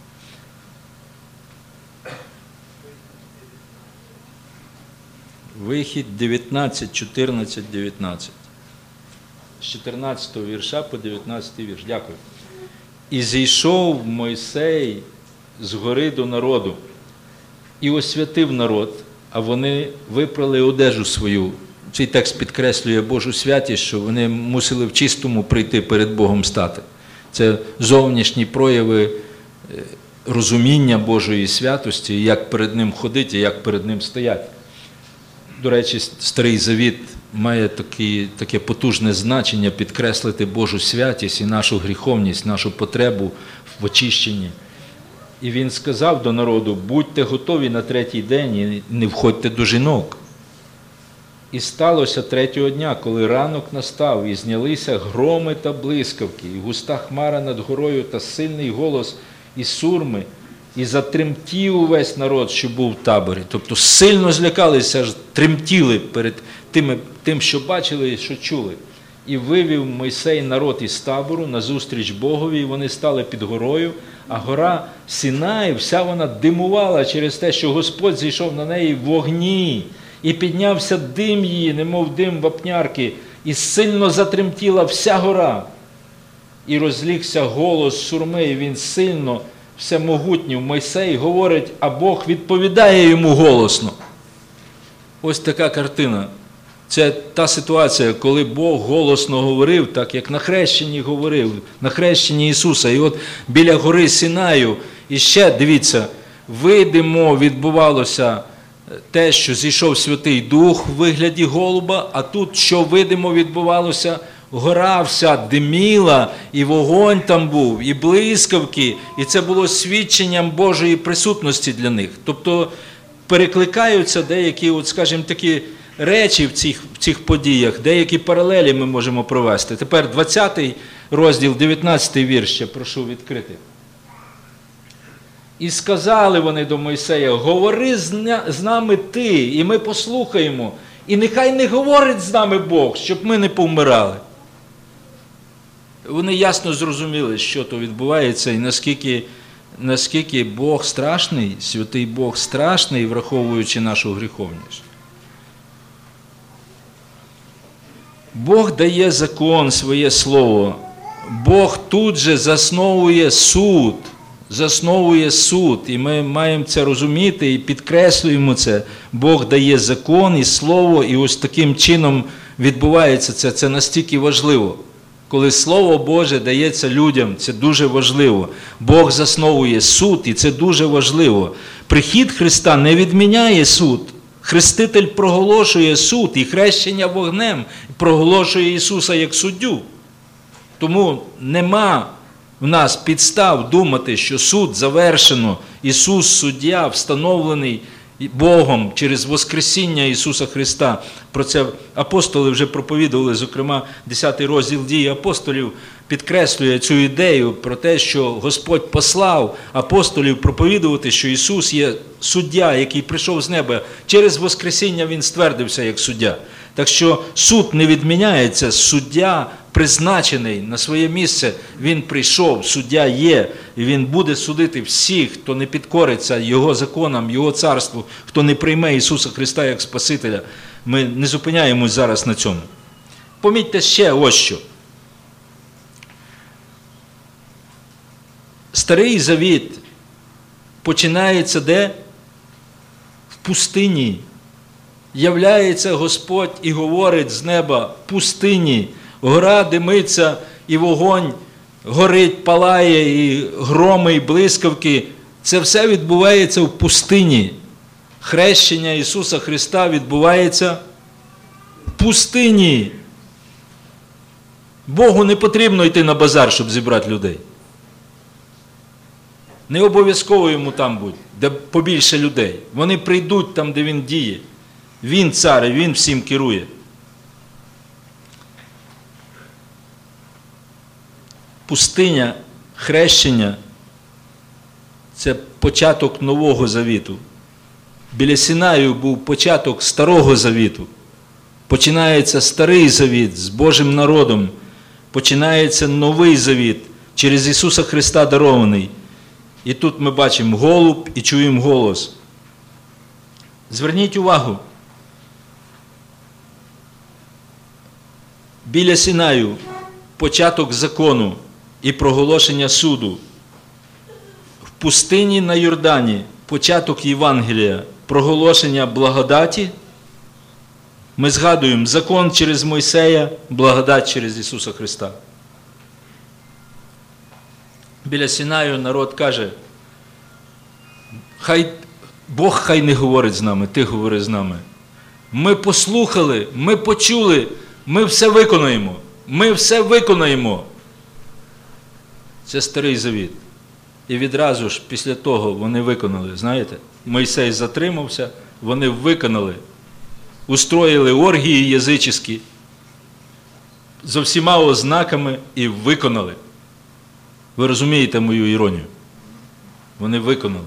Вихід дев'ятнадцять, чотирнадцять, дев'ятнадцять. З чотирнадцятого вірша по дев'ятнадцятий вірш. Дякую. «І зійшов Мойсей з гори до народу, і освятив народ, а вони випрали одежу свою, цей текст підкреслює Божу святість, що вони мусили в чистому прийти перед Богом стати. Це зовнішні прояви розуміння Божої святості, як перед Ним ходити, як перед Ним стояти. До речі, Старий Завіт має такі, таке потужне значення підкреслити Божу святість і нашу гріховність, нашу потребу в очищенні. І він сказав до народу: будьте готові на третій день і не входьте до жінок. І сталося третього дня, коли ранок настав, і знялися громи та блискавки, і густа хмара над горою, та сильний голос і сурми, і затремтів увесь народ, що був в таборі. Тобто сильно злякалися, аж тремтіли перед тим, тим, що бачили і що чули. І вивів Мойсей народ із табору назустріч Богові, і вони стали під горою, а гора Синай, вся вона димувала через те, що Господь зійшов на неї в вогні, і піднявся дим її, немов дим вапнярки, і сильно затремтіла вся гора. І розлігся голос сурми, і він сильно, всемогутній Мойсей говорить, а Бог відповідає йому голосно. Ось така картина. Це та ситуація, коли Бог голосно говорив, так як на хрещенні говорив, на хрещенні Ісуса. І от біля гори Синаю, і ще, дивіться, видимо відбувалося те, що зійшов Святий Дух в вигляді голуба, а тут, що видимо відбувалося, гора вся диміла, і вогонь там був, і блискавки, і це було свідченням Божої присутності для них. Тобто перекликаються деякі, от, скажімо, такі речі в цих, в цих подіях, деякі паралелі ми можемо провести. Тепер двадцятий розділ, дев'ятнадцятий вірш, ще прошу відкрити. І сказали вони до Мойсея: говори з нами ти, і ми послухаємо, і нехай не говорить з нами Бог, щоб ми не повмирали. Вони ясно зрозуміли, що то відбувається, і наскільки, наскільки Бог страшний, святий Бог страшний, враховуючи нашу гріховність. Бог дає закон, своє слово. Бог тут же засновує суд. Засновує суд. І ми маємо це розуміти і підкреслюємо це. Бог дає закон і слово, і ось таким чином відбувається це. Це настільки важливо. Коли Слово Боже дається людям, це дуже важливо. Бог засновує суд, і це дуже важливо. Прихід Христа не відміняє суд. Хреститель проголошує суд, і хрещення вогнем проголошує Ісуса як суддю. Тому нема в нас підстав думати, що суд завершено, Ісус суддя, встановлений Богом через Воскресіння Ісуса Христа. Про це апостоли вже проповідували, зокрема, десятий розділ Дії апостолів підкреслює цю ідею про те, що Господь послав апостолів проповідувати, що Ісус є суддя, який прийшов з неба. Через Воскресіння Він ствердився як суддя. Так що суд не відміняється, суддя призначений на своє місце, він прийшов, суддя є, і він буде судити всіх, хто не підкориться Його законам, Його царству, хто не прийме Ісуса Христа як Спасителя. Ми не зупиняємось зараз на цьому. Помітьте ще ось що. Старий Завіт починається де? В пустині. Являється Господь і говорить з неба: в пустині, гора димиться, і вогонь горить, палає, і громи, і блискавки. Це все відбувається в пустині. Хрещення Ісуса Христа відбувається в пустині. Богу не потрібно йти на базар, щоб зібрати людей. Не обов'язково йому там бути, де побільше людей. Вони прийдуть там, де Він діє. Він цар, і Він всім керує. Пустиня, хрещення – це початок Нового Завіту. Біля Синаю був початок Старого Завіту. Починається Старий Завіт з Божим народом. Починається Новий Завіт через Ісуса Христа дарований. І тут ми бачимо голуб і чуємо голос. Зверніть увагу. Біля Синаю початок закону і проголошення суду. В пустині на Йордані початок Євангелія, проголошення благодаті, Ми згадуємо закон через Мойсея, благодать через Ісуса Христа. Біля Сінаю народ каже, хай Бог хай не говорить з нами, ти говори з нами. Ми послухали, ми почули, ми все виконаємо. Ми все виконаємо. Це Старий Завіт. І відразу ж після того вони виконали, знаєте, Мойсей затримався, вони виконали, устроїли оргії язичські зо всіма ознаками і виконали. Ви розумієте мою іронію? Вони виконали.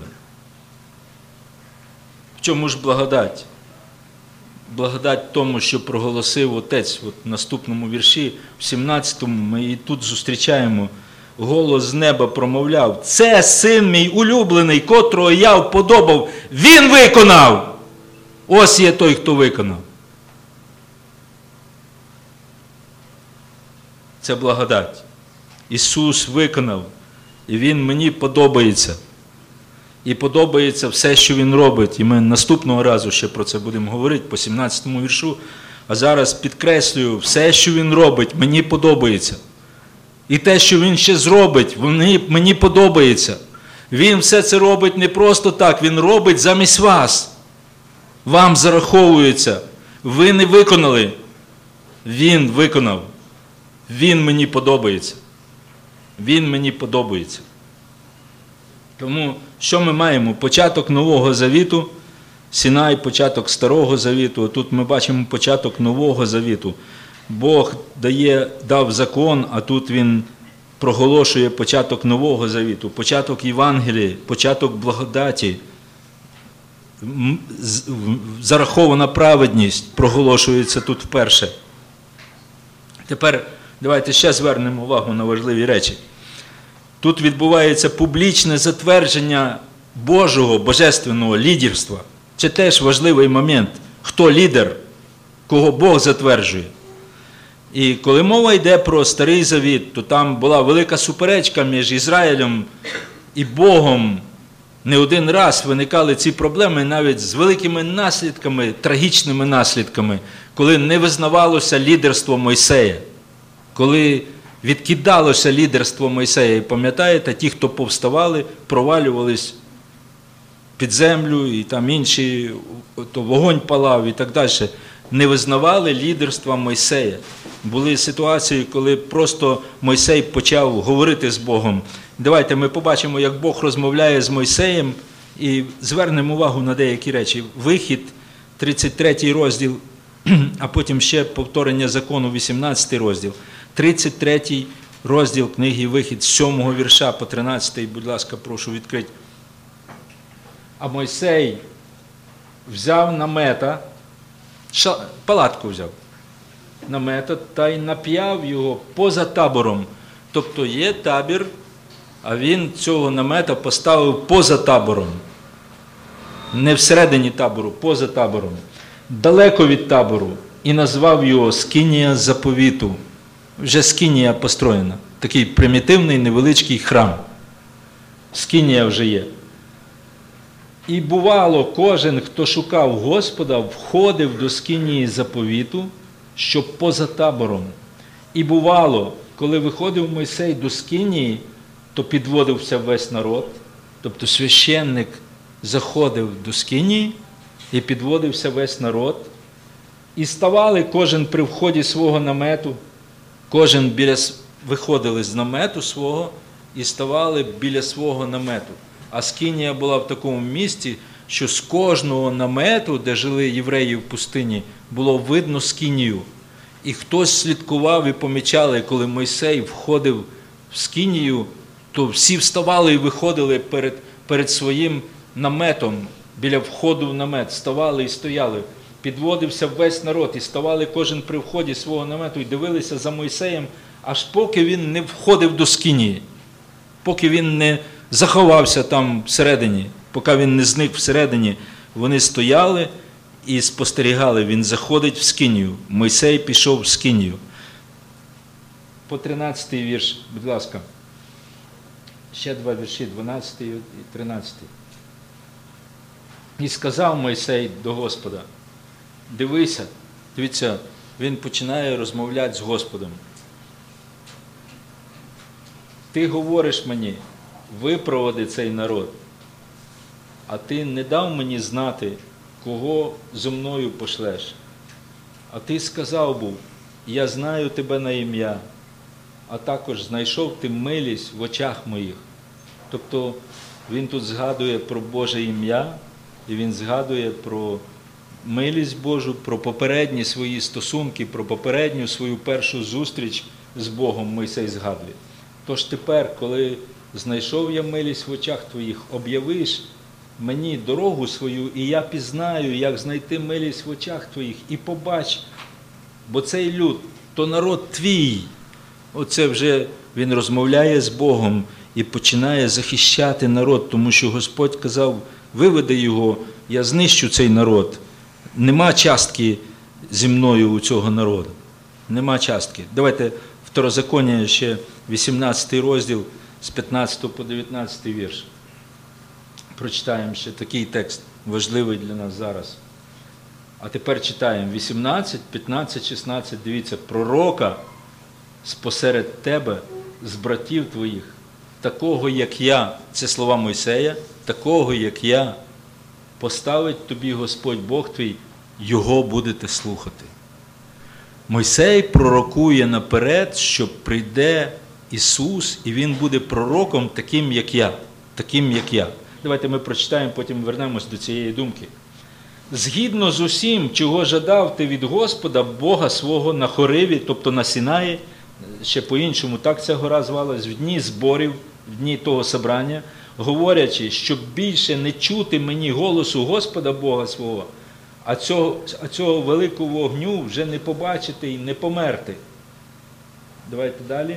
В чому ж благодать? Благодать тому, що проголосив Отець. От в наступному вірші, в сімнадцятому, ми і тут зустрічаємо. Голос з неба промовляв: «Це син мій улюблений, котрого я вподобав, він виконав!» Ось є той, хто виконав. Це благодать. Ісус виконав, і Він мені подобається. І подобається все, що Він робить. І ми наступного разу ще про це будемо говорити, по сімнадцятому віршу. А зараз підкреслюю, все, що Він робить, мені подобається. І те, що Він ще зробить, мені подобається. Він все це робить не просто так, Він робить замість вас. Вам зараховується. Ви не виконали. Він виконав. Він мені подобається. Він мені подобається. Тому, що ми маємо? Початок Нового Завіту, Сінай, початок Старого Завіту. Тут ми бачимо початок Нового Завіту. Бог дає, дав закон, а тут Він проголошує початок Нового Завіту, початок Євангелії, початок благодаті. Зарахована праведність проголошується тут вперше. Тепер давайте ще звернемо увагу на важливі речі. Тут відбувається публічне затвердження Божого, божественного лідерства. Це теж важливий момент. Хто лідер, кого Бог затверджує. І коли мова йде про Старий Завіт, то там була велика суперечка між Ізраїлем і Богом. Не один раз виникали ці проблеми навіть з великими наслідками, трагічними наслідками, коли не визнавалося лідерство Мойсея, коли відкидалося лідерство Мойсея. І пам'ятаєте, ті, хто повставали, провалювались під землю, і там інші, то вогонь палав і так далі. Не визнавали лідерства Мойсея. Були ситуації, коли просто Мойсей почав говорити з Богом. Давайте ми побачимо, як Бог розмовляє з Мойсеєм, і звернемо увагу на деякі речі. Вихід, тридцять третій розділ, а потім ще повторення закону, вісімнадцятий розділ. тридцять третій розділ книги Вихід, з сьомого вірша по тринадцятий, будь ласка, прошу відкрити. А Мойсей взяв намета, палатку взяв, намета, та й нап'яв його поза табором. Тобто є табір, а він цього намета поставив поза табором. Не всередині табору, поза табором. Далеко від табору. І назвав його Скинія заповіту. Вже Скинія построєна. Такий примітивний невеличкий храм. Скинія вже є. І бувало, кожен, хто шукав Господа, входив до Скинії заповіту, що поза табором. І бувало, коли виходив Мойсей до Скинії, то підводився весь народ, тобто священник заходив до Скинії і підводився весь народ. І ставали кожен при вході свого намету, кожен біля, виходили з намету свого і ставали біля свого намету. А Скинія була в такому місці, що з кожного намету, де жили євреї в пустині, було видно Скинію. І хтось слідкував і помічали, коли Мойсей входив в Скинію, то всі вставали і виходили перед, перед своїм наметом, біля входу в намет, ставали і стояли. Підводився весь народ і ставали кожен при вході свого намету і дивилися за Мойсеєм, аж поки він не входив до Скинії, поки він не заховався там всередині, поки він не зник всередині, вони стояли і спостерігали, він заходить в Скинію. Мойсей пішов в Скинію. По тринадцятий вірш, будь ласка. Ще два вірші, дванадцятий і тринадцятий. І сказав Мойсей до Господа: «Дивися, Дивіться, він починає розмовляти з Господом. Ти говориш мені, випроводи цей народ, а ти не дав мені знати, кого зо мною пошлеш. А ти сказав був, я знаю тебе на ім'я, а також знайшов ти милість в очах моїх. Тобто він тут згадує про Боже ім'я, і він згадує про милість Божу, про попередні свої стосунки, про попередню свою першу зустріч з Богом Мойсей згадує. Тож тепер, коли знайшов я милість в очах твоїх, об'явиш мені дорогу свою, і я пізнаю, як знайти милість в очах твоїх, і побач, бо цей люд, то народ твій. Оце вже він розмовляє з Богом і починає захищати народ, тому що Господь казав, виведи його, я знищу цей народ. Нема частки зі мною у цього народу. Нема частки. Давайте Второзаконня ще вісімнадцятий розділ з п'ятнадцятого по дев'ятнадцятий вірш. Прочитаємо ще такий текст, важливий для нас зараз. А тепер читаємо вісімнадцять, п'ятнадцять, шістнадцять, дивіться, пророка спосеред тебе, з братів твоїх, такого, як я, це слова Мойсея, такого, як я, поставить тобі Господь Бог твій, його будете слухати. Мойсей пророкує наперед, що прийде Ісус, і Він буде пророком таким, як я. Таким, як я. Давайте ми прочитаємо, потім вернемось до цієї думки. Згідно з усім, чого жадав ти від Господа, Бога свого на Хориві, тобто на Сінаї, ще по-іншому, так ця гора звалась, в дні зборів, в дні того собрання, говорячи, щоб більше не чути мені голосу Господа Бога свого, а цього, а цього великого вогню вже не побачити і не померти. Давайте далі.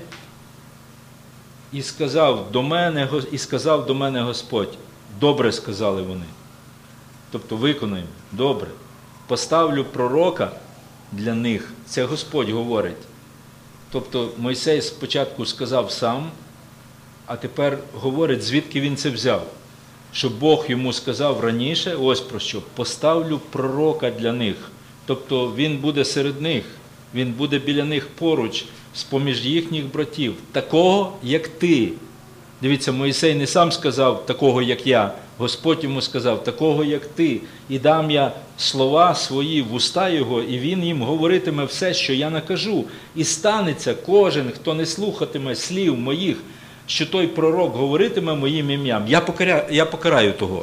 І сказав до мене, і сказав до мене Господь, добре сказали вони. Тобто виконуємо, добре. Поставлю пророка для них, це Господь говорить. Тобто Мойсей спочатку сказав сам, а тепер говорить, звідки він це взяв. Що Бог йому сказав раніше, ось про що, поставлю пророка для них. Тобто він буде серед них, він буде біля них поруч, з-поміж їхніх братів, такого, як ти. Дивіться, Мойсей не сам сказав, такого, як я. Господь йому сказав, такого, як ти. І дам я слова свої в уста його, і він їм говоритиме все, що я накажу. І станеться кожен, хто не слухатиме слів моїх, що той пророк говоритиме моїм ім'ям. Я покараю, я покараю того.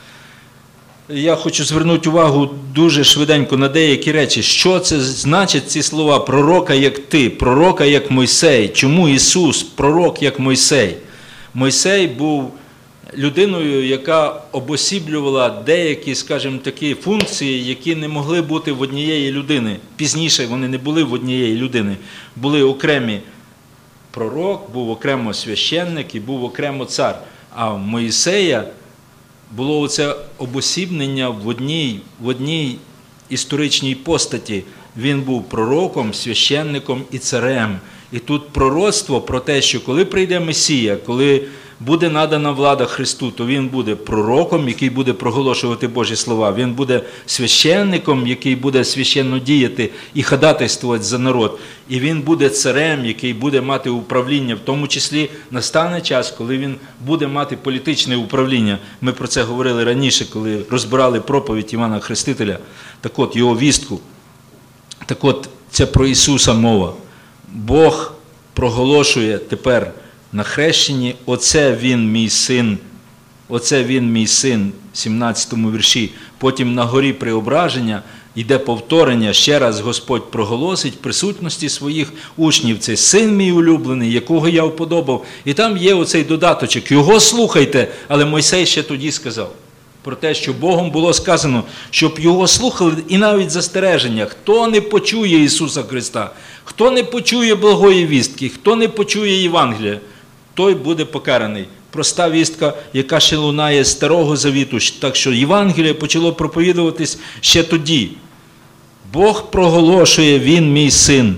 Я хочу звернути увагу дуже швиденько на деякі речі. Що це значить ці слова пророка, як ти, пророка, як Мойсей? Чому Ісус пророк, як Мойсей? Мойсей був людиною, яка обосіблювала деякі, скажімо, такі функції, які не могли бути в однієї людини. Пізніше вони не були в однієї людини. Були окремі пророк, був окремо священник і був окремо цар. А в Мойсея було оце обосібнення в одній, в одній історичній постаті. Він був пророком, священником і царем. І тут пророцтво про те, що коли прийде Месія, коли буде надана влада Христу, то він буде пророком, який буде проголошувати Божі слова. Він буде священником, який буде священно діяти і ходатайствувати за народ. І він буде царем, який буде мати управління. В тому числі настане час, коли він буде мати політичне управління. Ми про це говорили раніше, коли розбирали проповідь Івана Хрестителя. Так от, його вістку. Так от, це про Ісуса мова. Бог проголошує тепер на хрещенні, оце він мій син, оце він мій син, в сімнадцятому вірші. Потім на горі преображення йде повторення, ще раз Господь проголосить в присутності своїх учнів. Це син мій улюблений, якого я вподобав. І там є оцей додаточок, його слухайте, але Мойсей ще тоді сказав. Про те, що Богом було сказано, щоб його слухали і навіть застереження. Хто не почує Ісуса Христа, хто не почує благої вістки, хто не почує Євангелія, той буде покараний. Проста вістка, яка ще лунає з Старого Завіту, так що Євангеліє почало проповідуватись ще тоді. Бог проголошує, він мій син.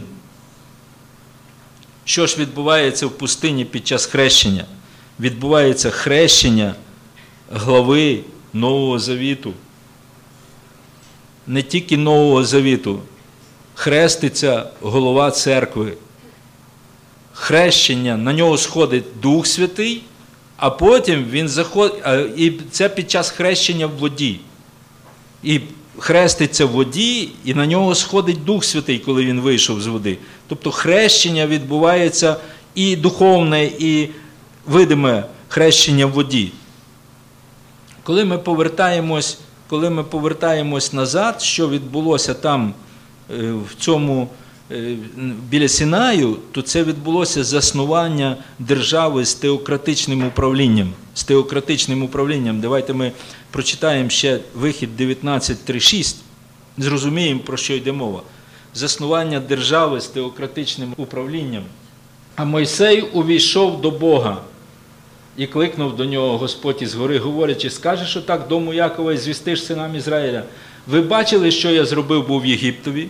Що ж відбувається в пустині під час хрещення? Відбувається хрещення глави Нового Завіту. Не тільки Нового Завіту. хреститься голова церкви. Хрещення, на нього сходить Дух Святий, а потім він заходить, і це під час хрещення в воді. І хреститься в воді, і на нього сходить Дух Святий, коли він вийшов з води. Тобто хрещення відбувається і духовне, і видиме хрещення в воді. Коли ми повертаємось, коли ми повертаємось назад, що відбулося там, в цьому, біля Сінаю, то це відбулося заснування держави з теократичним управлінням. З теократичним управлінням. Давайте ми прочитаємо ще Вихід дев'ятнадцять три шість, зрозуміємо, про що йде мова. Заснування держави з теократичним управлінням. А Мойсей увійшов до Бога і кликнув до нього Господь із гори, говорячи, скажеш отак дому Якова і звістиш синам Ізраїля. Ви бачили, що я зробив був Єгиптові?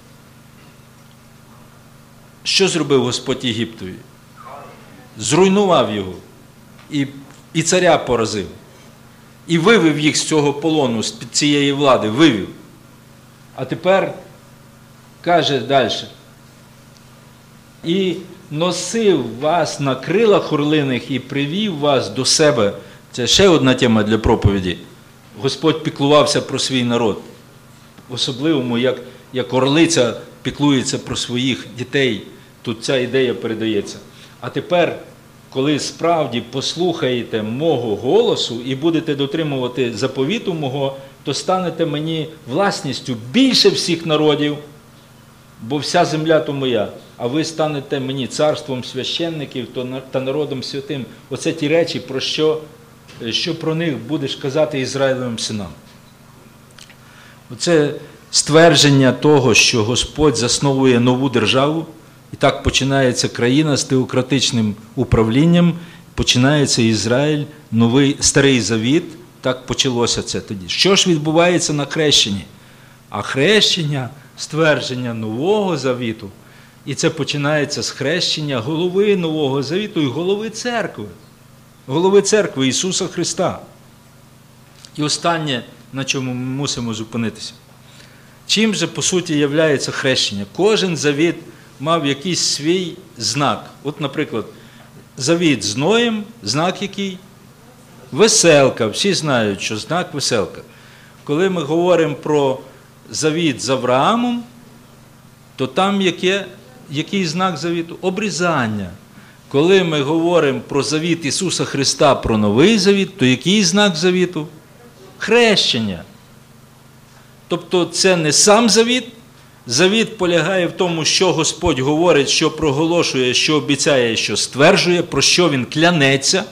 Що зробив Господь Єгиптові? Зруйнував його. І, і царя поразив. І вивів їх з цього полону, з-під цієї влади, вивів. А тепер каже далі. І носив вас на крилах орлиних і привів вас до себе. Це ще одна тема для проповіді. Господь піклувався про свій народ. В особливому, як, як орлиця піклується про своїх дітей, тут ця ідея передається. А тепер, коли справді послухаєте мого голосу і будете дотримувати заповіту мого, то станете мені власністю більше всіх народів, бо вся земля то моя, а ви станете мені царством священників та народом святим. Оце ті речі, про що, що про них будеш казати Ізраїлевим синам. Оце ствердження того, що Господь засновує нову державу, і так починається країна з теократичним управлінням, починається Ізраїль, новий Старий Завіт, так почалося це тоді. Що ж відбувається на хрещенні? А хрещення – ствердження Нового Завіту, і це починається з хрещення голови Нового Завіту і голови церкви, голови церкви Ісуса Христа. І останнє, на чому ми мусимо зупинитися. Чим же, по суті, являється хрещення? Кожен завіт мав якийсь свій знак. От, наприклад, завіт з Ноєм, знак який? Веселка. Всі знають, що знак веселка. Коли ми говоримо про завіт з Авраамом, то там яке, який знак завіту? Обрізання. Коли ми говоримо про завіт Ісуса Христа, про новий завіт, то який знак завіту? Хрещення. Тобто це не сам завіт. Завіт полягає в тому, що Господь говорить, що проголошує, що обіцяє, що стверджує, про що Він клянеться.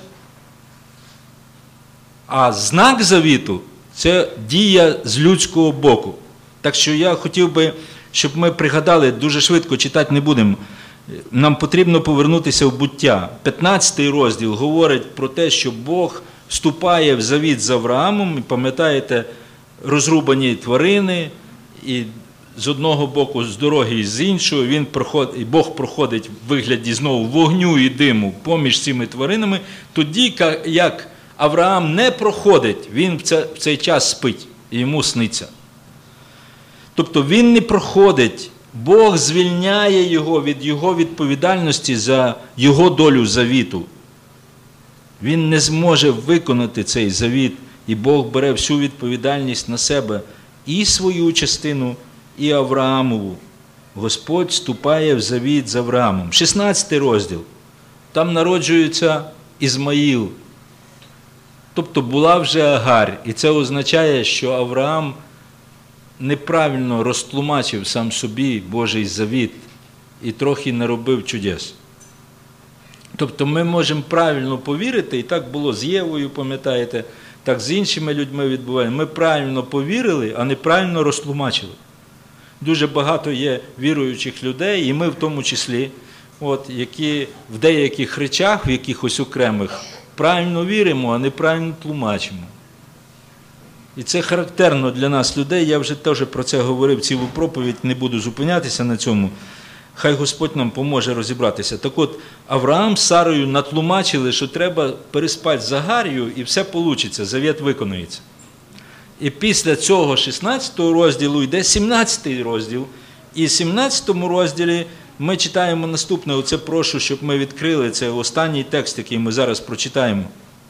А знак завіту – це дія з людського боку. Так що я хотів би, щоб ми пригадали, дуже швидко читати не будемо, нам потрібно повернутися в буття. п'ятнадцятий розділ говорить про те, що Бог вступає в завіт з Авраамом, і пам'ятаєте, розрубані тварини, і з одного боку з дороги, і з іншого, він проходить, і Бог проходить в вигляді знову вогню і диму поміж цими тваринами, тоді, як Авраам не проходить, він в цей час спить, і йому сниться. Тобто він не проходить, Бог звільняє його від його відповідальності за його долю завіту. Він не зможе виконати цей завіт, і Бог бере всю відповідальність на себе, і свою частину, і Авраамову. Господь вступає в завіт з Авраамом. шістнадцятий розділ. Там народжується Ізмаїл. Тобто була вже Агарь. І це означає, що Авраам неправильно розтлумачив сам собі Божий завіт і трохи наробив чудес. Тобто ми можемо правильно повірити, і так було з Євою, пам'ятаєте, так з іншими людьми відбувається. Ми правильно повірили, а неправильно розтлумачили. Дуже багато є віруючих людей, і ми в тому числі, от, які в деяких речах, в якихось окремих, правильно віримо, а неправильно тлумачимо. І це характерно для нас, людей. Я вже теж про це говорив цілу проповідь, не буду зупинятися на цьому. Хай Господь нам поможе розібратися. Так от, Авраам з Сарою натлумачили, що треба переспати з Агар'ю, і все вийде, завіт виконується. І після цього шістнадцятого розділу йде сімнадцятий розділ, І в сімнадцятому розділі ми читаємо наступне, оце прошу, щоб ми відкрили, це останній текст, який ми зараз прочитаємо.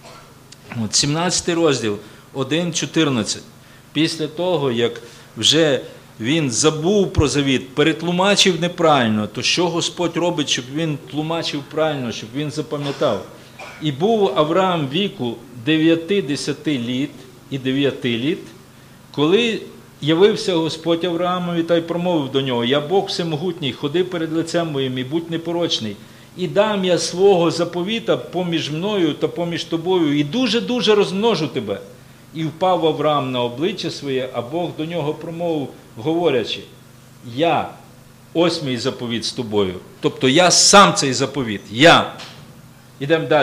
От сімнадцятий розділ, один чотирнадцять. Після того, як вже він забув про завіт, перетлумачив неправильно, то що Господь робить, щоб він тлумачив правильно, щоб він запам'ятав? І був Авраам віку дев'ятдесяти літ і дев'яти літ, коли явився Господь Авраамові та й промовив до нього: «Я Бог всемогутній, ходи перед лицем моїм і будь непорочний. І дам я свого заповіта поміж мною та поміж тобою, і дуже-дуже розмножу тебе». І впав Авраам на обличчя своє, а Бог до нього промовив, говорячи: «Я, ось мій заповіт з тобою». Тобто я сам цей заповіт, я. Ідемо далі.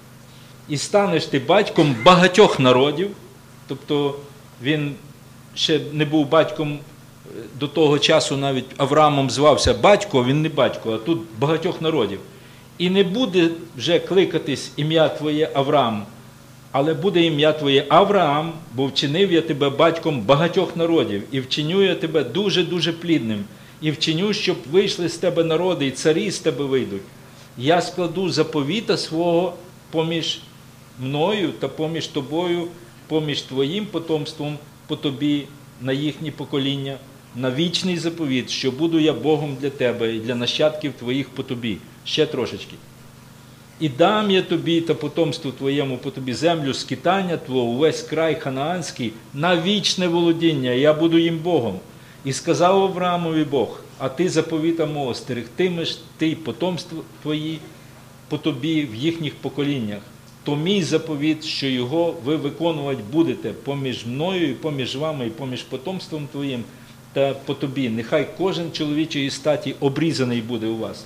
«І станеш ти батьком багатьох народів». Тобто він ще не був батьком до того часу, навіть Авраамом звався батько, він не батько, а тут багатьох народів. «І не буде вже кликатись ім'я твоє Авраам, але буде ім'я твоє Авраам, бо вчинив я тебе батьком багатьох народів, і вчиню я тебе дуже-дуже плідним, і вчиню, щоб вийшли з тебе народи, і царі з тебе вийдуть. Я складу заповіта свого поміж мною та поміж тобою, поміж твоїм потомством по тобі на їхні покоління, на вічний заповіт, що буду я Богом для тебе і для нащадків твоїх по тобі». Ще трошечки. «І дам я тобі та потомству твоєму по тобі землю скитання твого, увесь край ханаанський, на вічне володіння, я буду їм Богом. І сказав Авраамові Бог: а ти заповіта мого стерегтимеш, ти й потомство твої по тобі в їхніх поколіннях. То мій заповіт, що його ви виконувати будете поміж мною і поміж вами, і поміж потомством твоїм та по тобі. Нехай кожен чоловічої статі обрізаний буде у вас.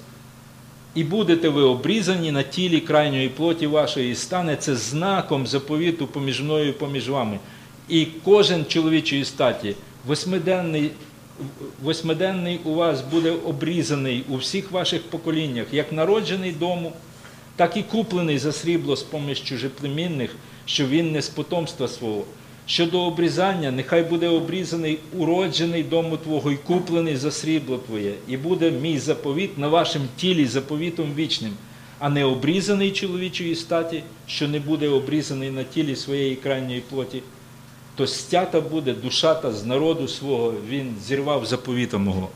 І будете ви обрізані на тілі крайньої плоті вашої, і стане це знаком заповіту поміж мною і поміж вами. І кожен чоловічої статі, восьмиденний, восьмиденний у вас буде обрізаний у всіх ваших поколіннях, як народжений дому, так і куплений за срібло з-поміж чужеплемінних, що він не з потомства свого. Щодо обрізання, нехай буде обрізаний уроджений дому твого і куплений за срібло твоє, і буде мій заповіт на вашому тілі заповітом вічним, а не обрізаний чоловічої статі, що не буде обрізаний на тілі своєї крайньої плоті, то стята буде душа та з народу свого, він зірвав заповіта мого».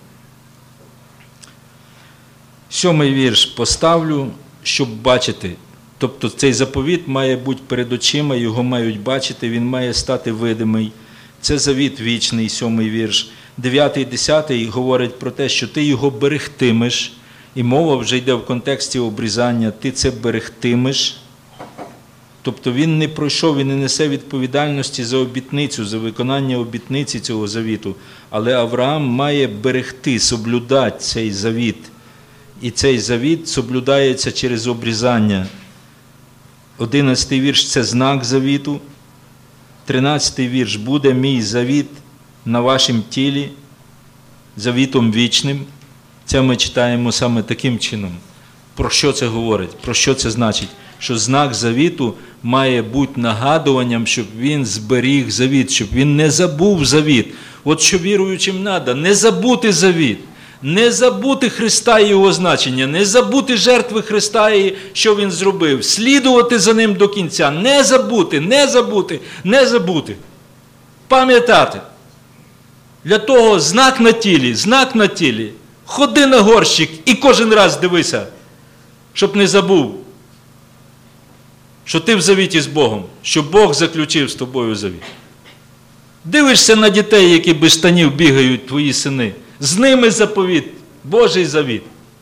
Сьомий вірш поставлю, щоб бачити. Тобто цей заповіт має бути перед очима, його мають бачити, він має стати видимий. Це завіт вічний, сьомий вірш. Дев'ятий, десятий говорить про те, що ти його берегтимеш, і мова вже йде в контексті обрізання, ти це берегтимеш. Тобто він не пройшов, він не несе відповідальності за обітницю, за виконання обітниці цього завіту. Але Авраам має берегти, соблюдати цей завіт. І цей завіт соблюдається через обрізання. Одинадцятий вірш – це знак завіту. Тринадцятий вірш – буде мій завіт на вашім тілі, завітом вічним. Це ми читаємо саме таким чином. Про що це говорить? Про що це значить? Що знак завіту має бути нагадуванням, щоб він зберіг завіт, щоб він не забув завіт. От що віруючим треба, не забути завіт. Не забути Христа і Його значення, не забути жертви Христа і що Він зробив, слідувати за Ним до кінця, не забути, не забути, не забути. Пам'ятати. Для того знак на тілі, знак на тілі. Ходи на горщик і кожен раз дивися, щоб не забув, що ти в завіті з Богом, що Бог заключив з тобою завіт. Дивишся на дітей, які без штанів бігають, твої сини. З ними заповіт, Божий завіт.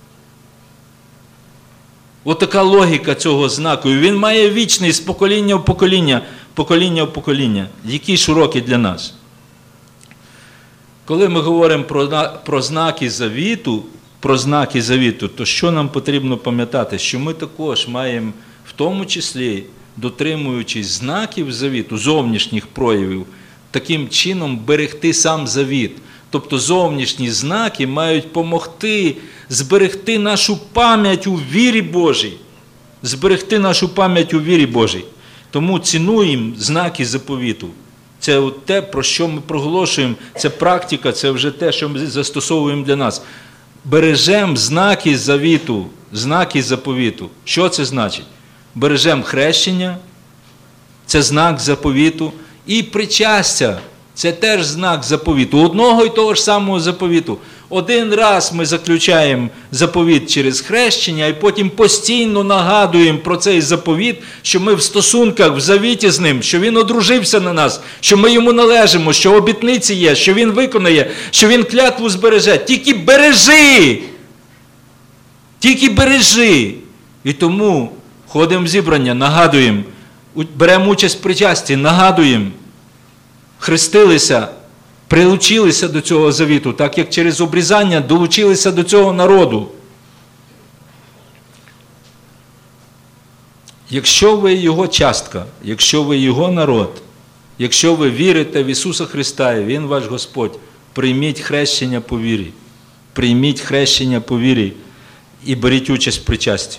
Отака логіка цього знаку. І він має вічний з покоління в покоління, покоління в покоління. Які ж уроки для нас? Коли ми говоримо про, про знаки завіту, про знаки завіту, то що нам потрібно пам'ятати? Що ми також маємо, в тому числі, дотримуючись знаків завіту, зовнішніх проявів, таким чином берегти сам завіт. Тобто зовнішні знаки мають допомогти зберегти нашу пам'ять у вірі Божій. Зберегти нашу пам'ять у вірі Божій. Тому цінуємо знаки заповіту. Це от те, про що ми проголошуємо, це практика, це вже те, що ми застосовуємо для нас. Бережемо знаки завіту, знаки заповіту. Що це значить? Бережемо хрещення, це знак заповіту, і причастя, це теж знак заповіту, одного і того ж самого заповіту. Один раз ми заключаємо заповіт через хрещення, і потім постійно нагадуємо про цей заповіт, що ми в стосунках, в завіті з ним, що він одружився на нас, що ми йому належимо, що обітниці є, що він виконає, що він клятву збереже. Тільки бережи! Тільки бережи! І тому ходимо в зібрання, нагадуємо, беремо участь в причасті, нагадуємо, хрестилися, прилучилися до цього завіту, так як через обрізання долучилися до цього народу. Якщо ви його частка, якщо ви його народ, якщо ви вірите в Ісуса Христа, і Він ваш Господь, прийміть хрещення по вірі. Прийміть хрещення по вірі і беріть участь в причасті.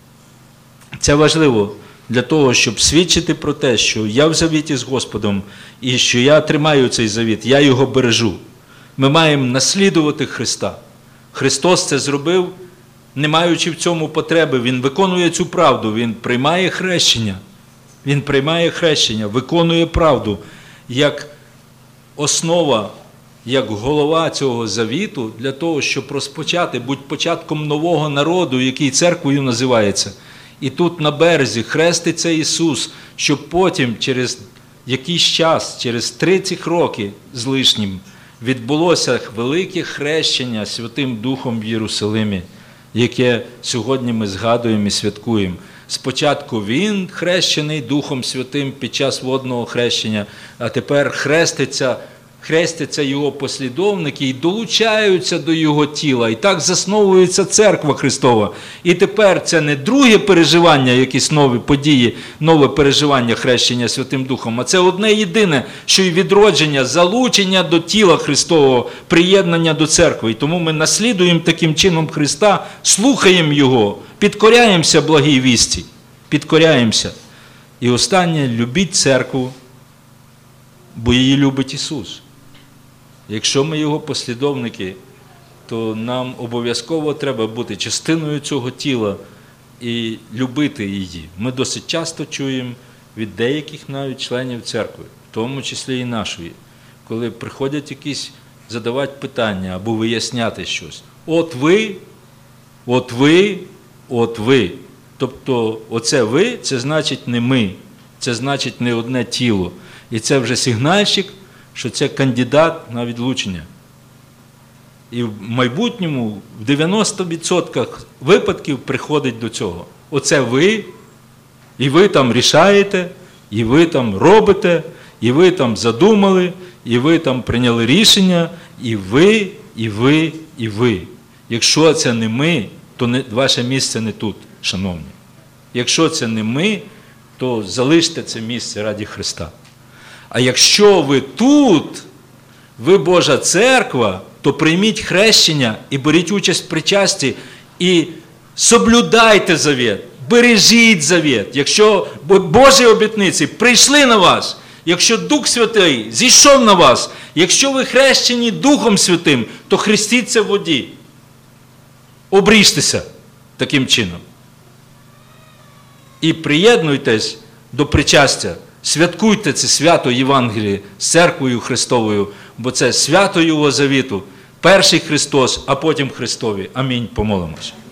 Це важливо для того, щоб свідчити про те, що я в завіті з Господом і що я тримаю цей завіт, я його бережу. Ми маємо наслідувати Христа. Христос це зробив, не маючи в цьому потреби. Він виконує цю правду, Він приймає хрещення. Він приймає хрещення, виконує правду як основа, як голова цього завіту для того, щоб розпочати, будь початком нового народу, який церквою називається. І тут на березі хреститься Ісус, щоб потім через якийсь час, через тридцять років з лишнім, відбулося велике хрещення Святим Духом в Єрусалимі, яке сьогодні ми згадуємо і святкуємо. Спочатку Він хрещений Духом Святим під час водного хрещення, а тепер хреститься, хрестяться Його послідовники і долучаються до Його тіла. І так засновується Церква Христова. І тепер це не друге переживання, якісь нові події, нове переживання хрещення Святим Духом, а це одне єдине, що і відродження, залучення до тіла Христового, приєднання до Церкви. І тому ми наслідуємо таким чином Христа, слухаємо Його, підкоряємося благій вісті, підкоряємося. І останнє, любіть Церкву, бо її любить Ісус. Якщо ми Його послідовники, то нам обов'язково треба бути частиною цього тіла і любити її. Ми досить часто чуємо від деяких навіть членів церкви, в тому числі і нашої, коли приходять якісь задавати питання або виясняти щось. От ви, от ви, от ви. Тобто оце ви – це значить не ми, це значить не одне тіло. І це вже сигнальщик, що це кандидат на відлучення. І в майбутньому в дев'яноста відсотках випадків приходить до цього. Оце ви, і ви там рішаєте, і ви там робите, і ви там задумали, і ви там прийняли рішення, і ви, і ви, і ви. Якщо це не ми, то не, ваше місце не тут, шановні. Якщо це не ми, то залиште це місце раді Христа. А якщо ви тут, ви Божа церква, то прийміть хрещення і беріть участь в причасті і соблюдайте завіт, бережіть завіт. Якщо Божі обітниці прийшли на вас, якщо Дух Святий зійшов на вас, якщо ви хрещені Духом Святим, то хрестіться в воді. Обріжтеся таким чином. І приєднуйтесь до причастя. Святкуйте це свято Євангелії з Церквою Христовою, бо це свято Його завіту. Перший Христос, а потім Христові. Амінь. Помолимось.